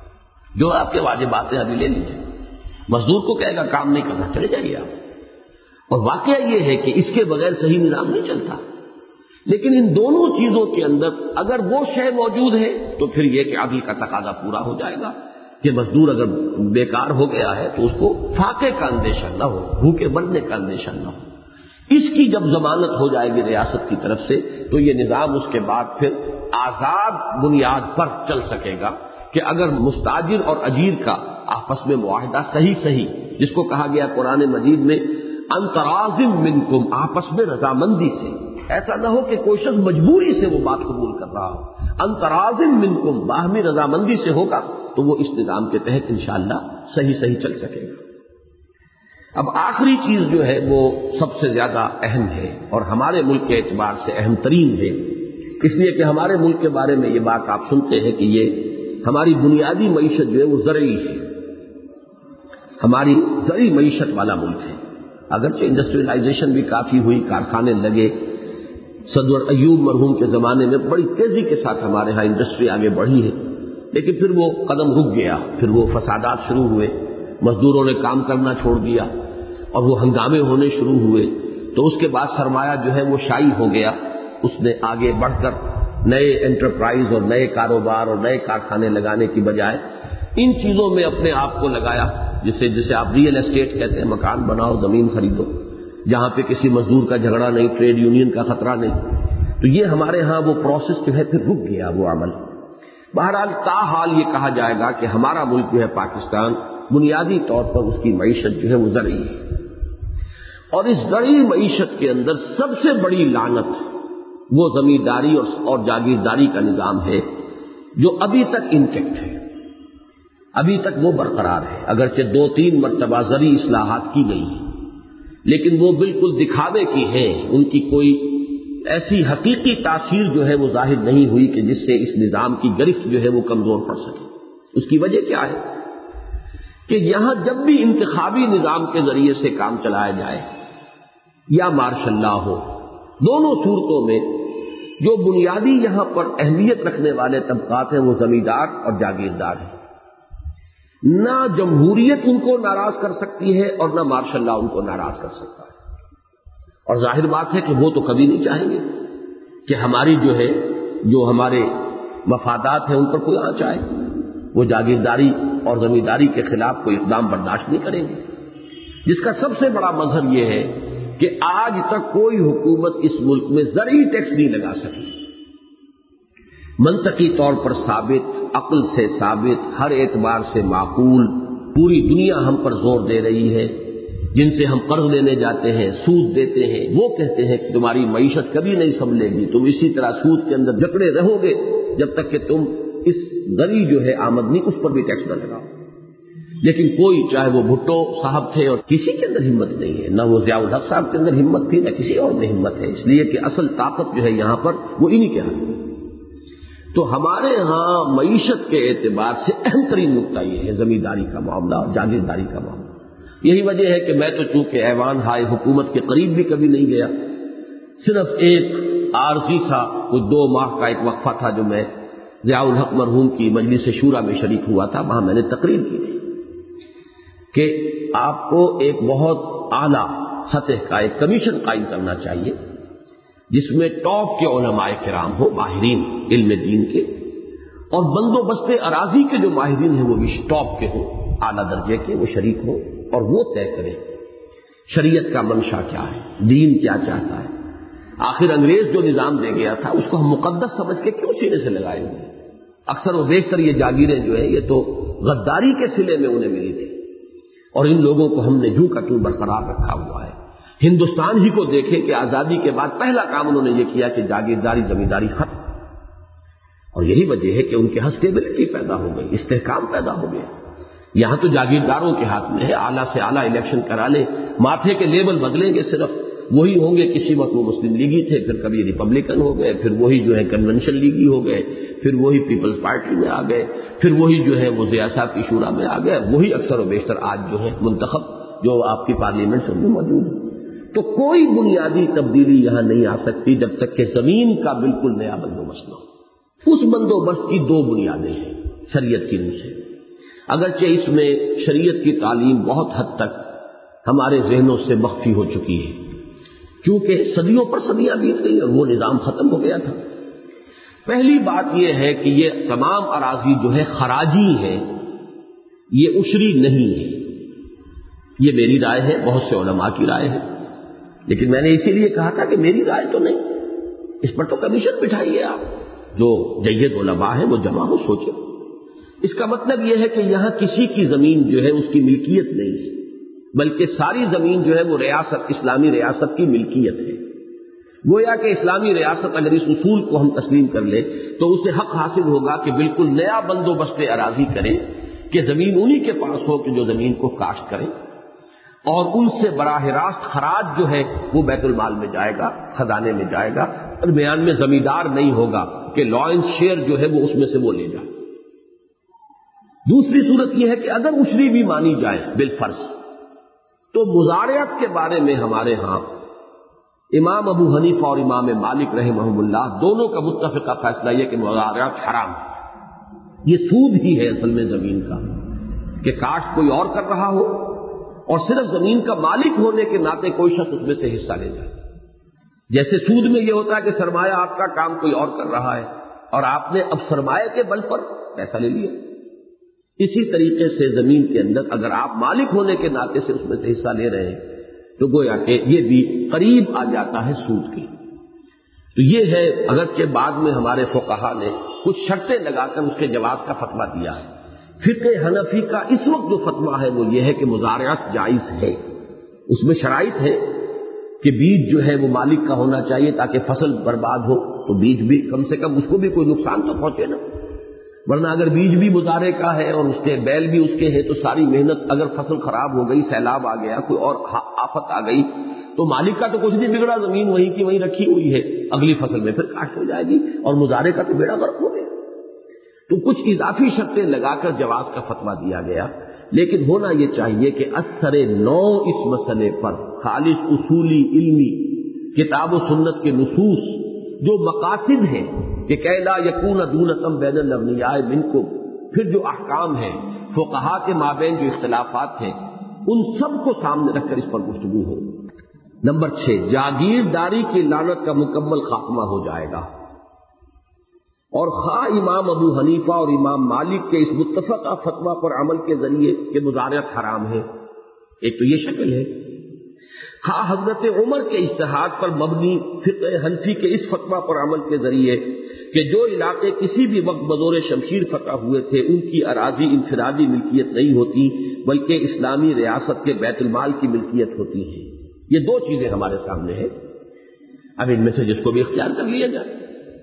آپ جو آپ کے واجبات ہیں ابھی لے لیجیے، مزدور کو کہے گا کام نہیں کرنا چلے جائیے آپ، اور واقعہ یہ ہے کہ اس کے بغیر صحیح نظام نہیں چلتا. لیکن ان دونوں چیزوں کے اندر اگر وہ شے موجود ہے تو پھر یہ کہ عدل کا تقاضا پورا ہو جائے گا کہ مزدور اگر بیکار ہو گیا ہے تو اس کو فاقے کا اندیشہ نہ ہو، بھوکے مرنے کا اندیشہ نہ ہو. اس کی جب ضمانت ہو جائے گی ریاست کی طرف سے تو یہ نظام اس کے بعد پھر آزاد بنیاد پر چل سکے گا کہ اگر مستاجر اور اجیر کا آپس میں معاہدہ صحیح صحیح جس کو کہا گیا قرآن مجید میں ان تراضٍ منکم، آپس میں رضامندی سے، ایسا نہ ہو کہ کوئی شخص مجبوری سے وہ بات قبول کر رہا ہو. ان تراضٍ منکم، باہمی رضامندی سے ہوگا تو وہ اس نظام کے تحت انشاءاللہ صحیح صحیح چل سکے گا. اب آخری چیز جو ہے وہ سب سے زیادہ اہم ہے اور ہمارے ملک کے اعتبار سے اہم ترین ہے، اس لیے کہ ہمارے ملک کے بارے میں یہ بات آپ سنتے ہیں کہ یہ ہماری بنیادی معیشت جو ہے وہ زرعی ہے، ہماری زرعی معیشت والا ملک ہے. اگرچہ انڈسٹریلائزیشن بھی کافی ہوئی، کارخانے لگے، صدر ایوب مرحوم کے زمانے میں بڑی تیزی کے ساتھ ہمارے ہاں انڈسٹری آگے بڑھی ہے، لیکن پھر وہ قدم رک گیا، پھر وہ فسادات شروع ہوئے، مزدوروں نے کام کرنا چھوڑ دیا اور وہ ہنگامے ہونے شروع ہوئے. تو اس کے بعد سرمایہ جو ہے وہ شائع ہو گیا، اس نے آگے بڑھ کر نئے انٹرپرائز اور نئے کاروبار اور نئے کارخانے لگانے کی بجائے ان چیزوں میں اپنے آپ کو لگایا، جسے جسے آپ ریئل اسٹیٹ کہتے ہیں، مکان بناؤ، زمین خریدو، جہاں پہ کسی مزدور کا جھگڑا نہیں، ٹریڈ یونین کا خطرہ نہیں. تو یہ ہمارے ہاں وہ پروسیس جو ہے پھر رک گیا وہ عمل. بہرحال تاحال یہ کہا جائے گا کہ ہمارا ملک جو ہے پاکستان بنیادی طور پر اس کی معیشت جو ہے وہ زرعی ہے، اور اس زرعی معیشت کے اندر سب سے بڑی لعنت وہ زمینداری اور جاگیرداری کا نظام ہے جو ابھی تک انٹیکٹ ہے، ابھی تک وہ برقرار ہے. اگرچہ دو تین مرتبہ زرعی اصلاحات کی گئی ہیں لیکن وہ بالکل دکھاوے کی ہیں، ان کی کوئی ایسی حقیقی تاثیر جو ہے وہ ظاہر نہیں ہوئی کہ جس سے اس نظام کی گرفت جو ہے وہ کمزور پڑ سکے. اس کی وجہ کیا ہے کہ یہاں جب بھی انتخابی نظام کے ذریعے سے کام چلایا جائے یا مارشل لا ہو، دونوں صورتوں میں جو بنیادی یہاں پر اہمیت رکھنے والے طبقات ہیں وہ زمیندار اور جاگیردار ہیں. نہ جمہوریت ان کو ناراض کر سکتی ہے اور نہ مارشل لا ان کو ناراض کر سکتا ہے. اور ظاہر بات ہے کہ وہ تو کبھی نہیں چاہیں گے کہ ہماری جو ہے جو ہمارے مفادات ہیں ان پر کوئی آنچ آئے. وہ جاگیرداری اور زمینداری کے خلاف کوئی اقدام برداشت نہیں کریں گے، جس کا سب سے بڑا مظہر یہ ہے کہ آج تک کوئی حکومت اس ملک میں زرعی ٹیکس نہیں لگا سکی. منطقی طور پر ثابت، عقل سے ثابت، ہر اعتبار سے معقول، پوری دنیا ہم پر زور دے رہی ہے. جن سے ہم قرض لینے جاتے ہیں، سود دیتے ہیں، وہ کہتے ہیں کہ تمہاری معیشت کبھی نہیں سنبھلے گی، تم اسی طرح سود کے اندر جکڑے رہو گے جب تک کہ تم اس زرعی جو ہے آمدنی اس پر بھی ٹیکس نہ لگاؤ. لیکن کوئی، چاہے وہ بھٹو صاحب تھے، اور کسی کے اندر ہمت نہیں ہے، نہ وہ ضیاء الحق صاحب کے اندر ہمت تھی، نہ کسی اور میں ہمت ہے، اس لیے کہ اصل طاقت جو ہے یہاں پر وہ انہی کے ہاتھ میں. تو ہمارے ہاں معیشت کے اعتبار سے اہم ترین نقطہ یہ ہے زمینداری کا معاملہ اور جاگیرداری کا معاملہ. یہی وجہ ہے کہ میں تو چونکہ ایوان ہائے حکومت کے قریب بھی کبھی نہیں گیا، صرف ایک عارضی سا کچھ دو ماہ کا ایک وقفہ تھا جو میں ضیاء الحق مرحوم کی مجلس شورا میں شریک ہوا تھا، وہاں میں نے تقریر کی تھی کہ آپ کو ایک بہت اعلیٰ سطح کا ایک کمیشن قائم کرنا چاہیے جس میں ٹاپ کے علماء کرام ہو، ماہرین علم دین کے، اور بندوبست اراضی کے جو ماہرین ہیں وہ بھی ٹاپ کے ہوں، اعلیٰ درجے کے، وہ شریک ہوں اور وہ طے کرے شریعت کا منشا کیا ہے، دین کیا چاہتا ہے. آخر انگریز جو نظام دے گیا تھا اس کو ہم مقدس سمجھ کے کیوں سینے سے لگائیں گے؟ اکثر وہ بیشتر یہ جاگیریں جو ہے یہ تو غداری کے صلے میں انہیں ملی تھی، اور ان لوگوں کو ہم نے جوں کا توں برقرار رکھا ہوا ہے. ہندوستان ہی کو دیکھیں کہ آزادی کے بعد پہلا کام انہوں نے یہ کیا کہ جاگیرداری زمینداری ختم، اور یہی وجہ ہے کہ ان کے ہاں اسٹیبلٹی پیدا ہو گئی، استحکام پیدا ہو گیا. یہاں تو جاگیرداروں کے ہاتھ میں ہے، اعلیٰ سے اعلیٰ الیکشن کرا لیں، ماتھے کے لیبل بدلیں گے، صرف وہی ہوں گے. کسی وقت وہ مسلم لیگی تھے، پھر کبھی ریپبلکن ہو گئے، پھر وہی جو ہے کنونشن لیگی ہو گئے، پھر وہی پیپلز پارٹی میں آ گئے، پھر وہی جو ہے وہ ضیاء صاحب کی شورا میں آ گئے، وہی اکثر و بیشتر آج جو ہے منتخب جو آپ کی پارلیمنٹ میں موجود ہے. تو کوئی بنیادی تبدیلی یہاں نہیں آ سکتی جب تک کہ زمین کا بالکل نیا بندوبست نہ ہو. اس بندوبست کی دو بنیادیں ہیں شریعت کی روح سے. اگرچہ اس میں شریعت کی تعلیم بہت حد تک ہمارے ذہنوں سے مخفی ہو چکی ہے، کیونکہ صدیوں پر صدیاں بیت گئی اور وہ نظام ختم ہو گیا تھا۔ پہلی بات یہ ہے کہ یہ تمام اراضی جو ہے خراجی ہے، یہ عشری نہیں ہے۔ یہ میری رائے ہے، بہت سے علماء کی رائے ہے، لیکن میں نے اسی لیے کہا تھا کہ میری رائے تو نہیں، اس پر تو کمیشن بٹھائیے آپ، جو جید علماء ہیں وہ جمع ہو سوچیں۔ اس کا مطلب یہ ہے کہ یہاں کسی کی زمین جو ہے اس کی ملکیت نہیں ہے، بلکہ ساری زمین جو ہے وہ ریاست، اسلامی ریاست کی ملکیت ہے۔ گویا کہ اسلامی ریاست اگر اس اصول کو ہم تسلیم کر لیں تو اسے حق حاصل ہوگا کہ بالکل نیا بندوبست اراضی کرے کہ زمین انہی کے پاس ہو کہ جو زمین کو کاشت کرے، اور ان سے براہ راست خراج جو ہے وہ بیت المال میں جائے گا، خزانے میں جائے گا، درمیان میں زمیندار نہیں ہوگا کہ لائنس شیئر جو ہے وہ اس میں سے وہ لے جائے۔ دوسری صورت یہ ہے کہ اگر عشری بھی مانی جائے بالفرض، تو مزارعت کے بارے میں ہمارے ہاں امام ابو حنیفہ اور امام مالک رحمہم اللہ دونوں کا متفقہ فیصلہ یہ کہ مزارعت حرام ہے۔ یہ سود ہی ہے اصل میں زمین کا، کہ کاشت کوئی اور کر رہا ہو اور صرف زمین کا مالک ہونے کے ناطے کوئی شخص اس میں سے حصہ لے جائے۔ جیسے سود میں یہ ہوتا ہے کہ سرمایہ آپ کا کام کوئی اور کر رہا ہے اور آپ نے اب سرمایہ کے بل پر پیسہ لے لیا، اسی طریقے سے زمین کے اندر اگر آپ مالک ہونے کے ناطے سے اس میں سے حصہ لے رہے ہیں تو گویا کہ یہ بھی قریب آ جاتا ہے سود کے۔ تو یہ ہے، اگرچہ بعد میں ہمارے فقہا نے کچھ شرطیں لگا کر اس کے جواز کا فتویٰ دیا ہے۔ فقہ حنفی کا اس وقت جو فتویٰ ہے وہ یہ ہے کہ مزارعت جائز ہے، اس میں شرائط ہے کہ بیج جو ہے وہ مالک کا ہونا چاہیے تاکہ فصل برباد ہو تو بیج بھی کم سے کم اس کو بھی کوئی نقصان تو پہنچے نا، ورنہ اگر بیج بھی مزارع کا ہے اور اس کے بیل بھی اس کے ہیں تو ساری محنت، اگر فصل خراب ہو گئی، سیلاب آ گیا، کوئی اور آفت آ گئی تو مالک کا تو کچھ نہیں بگڑا، زمین وہیں کی وہیں رکھی ہوئی ہے، اگلی فصل میں پھر کاشت ہو جائے گی اور مزارع کا تو بیڑا غرق ہو گیا۔ تو کچھ اضافی شرطیں لگا کر جواز کا فتویٰ دیا گیا، لیکن ہونا یہ چاہیے کہ اثر نو اس مسئلے پر خالص اصولی علمی کتاب و سنت کے نصوص جو مقاصد ہیں کہ کہ لا یکون دونۃ بین الاغنیاء منکم، پھر جو احکام ہیں فقہا کے مابین جو اختلافات ہیں ان سب کو سامنے رکھ کر اس پر گفتگو ہو۔ نمبر چھ، جاگیرداری کی لعنت کا مکمل خاتمہ ہو جائے گا، اور خواہ امام ابو حنیفہ اور امام مالک کے اس متفقہ فتویٰ پر عمل کے ذریعے کہ مزارعت حرام ہے، ایک تو یہ شکل ہے، خواہ حضرت عمر کے اجتہاد پر مبنی فقہ حنفی کے اس فتویٰ پر عمل کے ذریعے کہ جو علاقے کسی بھی وقت بزور شمشیر فتح ہوئے تھے ان کی اراضی انفرادی ملکیت نہیں ہوتی بلکہ اسلامی ریاست کے بیت المال کی ملکیت ہوتی ہے۔ یہ دو چیزیں ہمارے سامنے ہیں، اب ان میں سے جس کو بھی اختیار کر لیا جائے،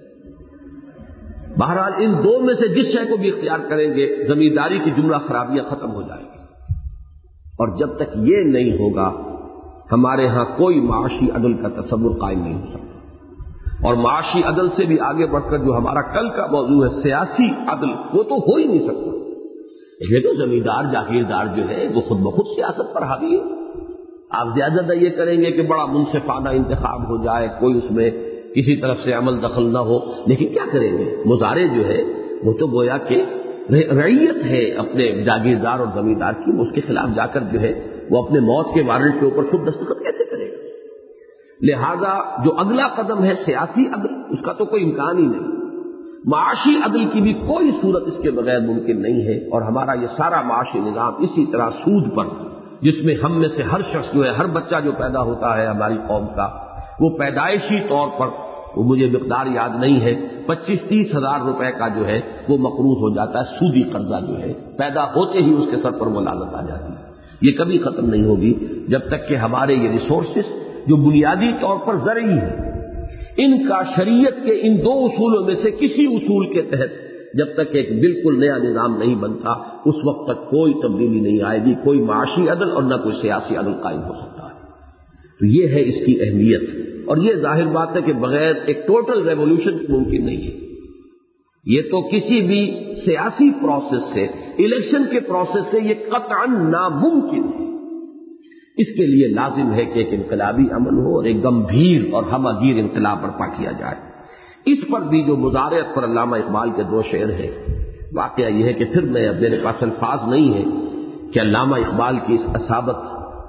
بہرحال ان دو میں سے جس شے کو بھی اختیار کریں گے زمینداری کی جملہ خرابیاں ختم ہو جائیں گی، اور جب تک یہ نہیں ہوگا ہمارے ہاں کوئی معاشی عدل کا تصور قائم نہیں ہو سکتا۔ اور معاشی عدل سے بھی آگے بڑھ کر جو ہمارا کل کا موضوع ہے سیاسی عدل، وہ تو ہو ہی نہیں سکتا۔ یہ تو زمیندار جاگیردار جو ہے وہ خود بخود سیاست پر حاوی ہے۔ آپ زیادہ یہ کریں گے کہ بڑا منصفانہ انتخاب ہو جائے، کوئی اس میں کسی طرف سے عمل دخل نہ ہو، لیکن کیا کریں گے؟ مزارع جو ہے وہ تو گویا کہ رعیت ہے اپنے جاگیردار اور زمیندار کی، اس کے خلاف جا کر جو ہے وہ اپنے موت کے وارنٹ کے اوپر خود دستخط کیسے کرے گا؟ لہذا جو اگلا قدم ہے سیاسی عدل، اس کا تو کوئی امکان ہی نہیں۔ معاشی عدل کی بھی کوئی صورت اس کے بغیر ممکن نہیں ہے، اور ہمارا یہ سارا معاشی نظام اسی طرح سود پر، جس میں ہم میں سے ہر شخص جو ہے، ہر بچہ جو پیدا ہوتا ہے ہماری قوم کا، وہ پیدائشی طور پر، وہ مجھے مقدار یاد نہیں ہے، پچیس تیس ہزار روپے کا جو ہے وہ مقروض ہو جاتا ہے، سودی قرضہ جو ہے پیدا ہوتے ہی اس کے سر پر وہ لعنت آ جاتی ہے۔ یہ کبھی ختم نہیں ہوگی جب تک کہ ہمارے یہ ریسورسز جو بنیادی طور پر زرعی ہیں، ان کا شریعت کے ان دو اصولوں میں سے کسی اصول کے تحت جب تک ایک بالکل نیا نظام نہیں بنتا، اس وقت تک کوئی تبدیلی نہیں آئے گی، کوئی معاشی عدل اور نہ کوئی سیاسی عدل قائم ہو سکتا ہے۔ تو یہ ہے اس کی اہمیت، اور یہ ظاہر بات ہے کہ بغیر ایک ٹوٹل ریولوشن ممکن نہیں ہے۔ یہ تو کسی بھی سیاسی پروسیس سے، الیکشن کے پروسیس سے یہ قطعاً ناممکن ہے۔ اس کے لیے لازم ہے کہ ایک انقلابی عمل ہو اور ایک گمبھیر اور ہمہ گیر انقلاب برپا کیا جائے۔ اس پر بھی جو مزارعت پر علامہ اقبال کے دو شعر ہیں، واقعہ یہ ہے کہ پھر میں اب میرے پاس الفاظ نہیں ہے کہ علامہ اقبال کی اس اصابت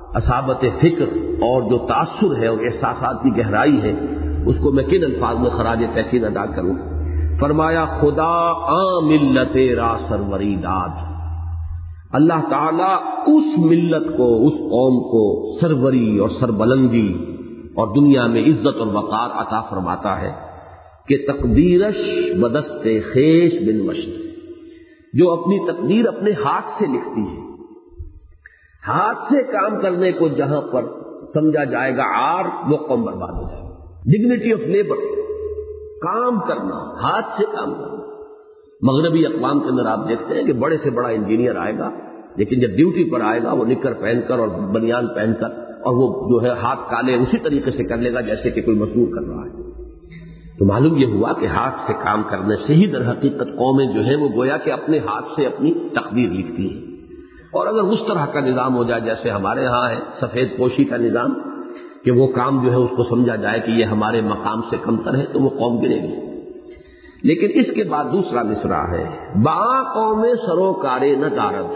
اصابت فکر اور جو تاثر ہے اور احساسات کی گہرائی ہے اس کو میں کن الفاظ میں خراج تحسین ادا کروں. فرمایا خدا آ ملت را سروری داد، اللہ تعالیٰ اس ملت کو، اس قوم کو سروری اور سربلندی اور دنیا میں عزت اور وقار عطا فرماتا ہے کہ تقدیرش بدست خیش بن مشت، جو اپنی تقدیر اپنے ہاتھ سے لکھتی ہے. ہاتھ سے کام کرنے کو جہاں پر سمجھا جائے گا عار، وہ قوم برباد ہو جائے گا. ڈگنیٹی آف لیبر، کام کرنا، ہاتھ سے کام کرنا. مغربی اقوام کے اندر آپ دیکھتے ہیں کہ بڑے سے بڑا انجینئر آئے گا، لیکن جب ڈیوٹی پر آئے گا وہ نکر پہن کر اور بنیان پہن کر، اور وہ جو ہے ہاتھ کالے اسی طریقے سے کر لے گا جیسے کہ کوئی مزدور کر رہا ہے. تو معلوم یہ ہوا کہ ہاتھ سے کام کرنے سے ہی در حقیقت قومیں جو ہیں وہ گویا کہ اپنے ہاتھ سے اپنی تقدیر لکھتی ہیں. اور اگر اس طرح کا نظام ہو جائے جیسے ہمارے ہاں ہے سفید پوشی کا نظام، کہ وہ کام جو ہے اس کو سمجھا جائے کہ یہ ہمارے مقام سے کمتر ہے، تو وہ قوم گرے گی. لیکن اس کے بعد دوسرا مصرع ہے با قوم سروکار نہ دارد.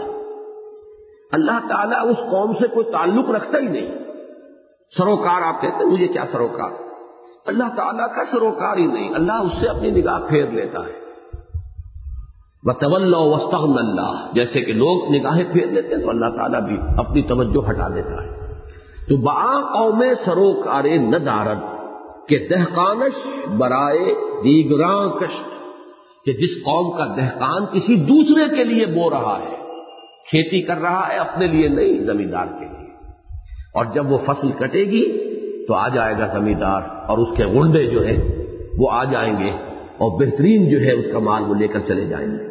اللہ تعالیٰ اس قوم سے کوئی تعلق رکھتا ہی نہیں. سروکار آپ کہتے ہیں مجھے کیا سروکار، اللہ تعالیٰ کا سروکار ہی نہیں. اللہ اس سے اپنی نگاہ پھیر لیتا ہے. وَتَوَلَّوْا وَاسْتَغْنَى اللَّهُ، جیسے کہ لوگ نگاہیں پھیر لیتے ہیں تو اللہ تعالیٰ بھی اپنی توجہ ہٹا دیتا ہے. تو با قوم سروکار نہ دارد کہ دہقانش برائے دیگراں کشت، کہ جس قوم کا دہقان کسی دوسرے کے لیے بو رہا ہے، کھیتی کر رہا ہے اپنے لیے نہیں، زمیندار کے لیے. اور جب وہ فصل کٹے گی تو آ جائے گا زمیندار اور اس کے غنڈے جو ہیں وہ آ جائیں گے اور بہترین جو ہے اس کا مال وہ لے کر چلے جائیں گے.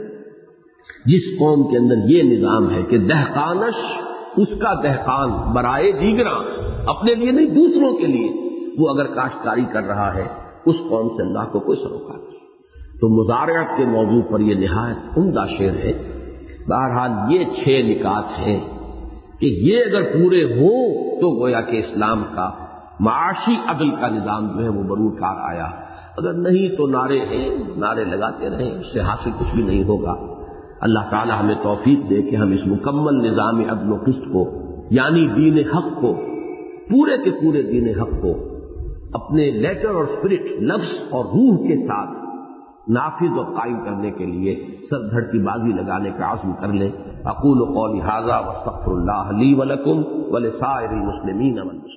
جس قوم کے اندر یہ نظام ہے کہ دہقانش، اس کا دہقان برائے دیگراں، اپنے لیے نہیں دوسروں کے لیے وہ اگر کاشتکاری کر رہا ہے، اس قوم سے اللہ کو کوئی سروکار نہیں. تو مزارعت کے موضوع پر یہ نہایت عمدہ شعر ہے. بہرحال یہ چھ نکات ہیں کہ یہ اگر پورے ہوں تو گویا کہ اسلام کا معاشی عدل کا نظام جو ہے وہ برور کار آیا. اگر نہیں تو نعرے ہیں، نعرے لگاتے رہیں، اس سے حاصل کچھ بھی نہیں ہوگا. اللہ تعالی ہمیں توفیق دے کہ ہم اس مکمل نظام عدل و قسط کو، یعنی دین حق کو، پورے کے پورے دین حق کو اپنے لیٹر اور اسپرٹ، لفظ اور روح کے ساتھ نافذ اور قائم کرنے کے لیے سر دھڑ کی بازی لگانے کا عزم کر لیں. اقول قولی ھذا واستغفر اللہ لی ولکم ولسائر المسلمین والمسلمات.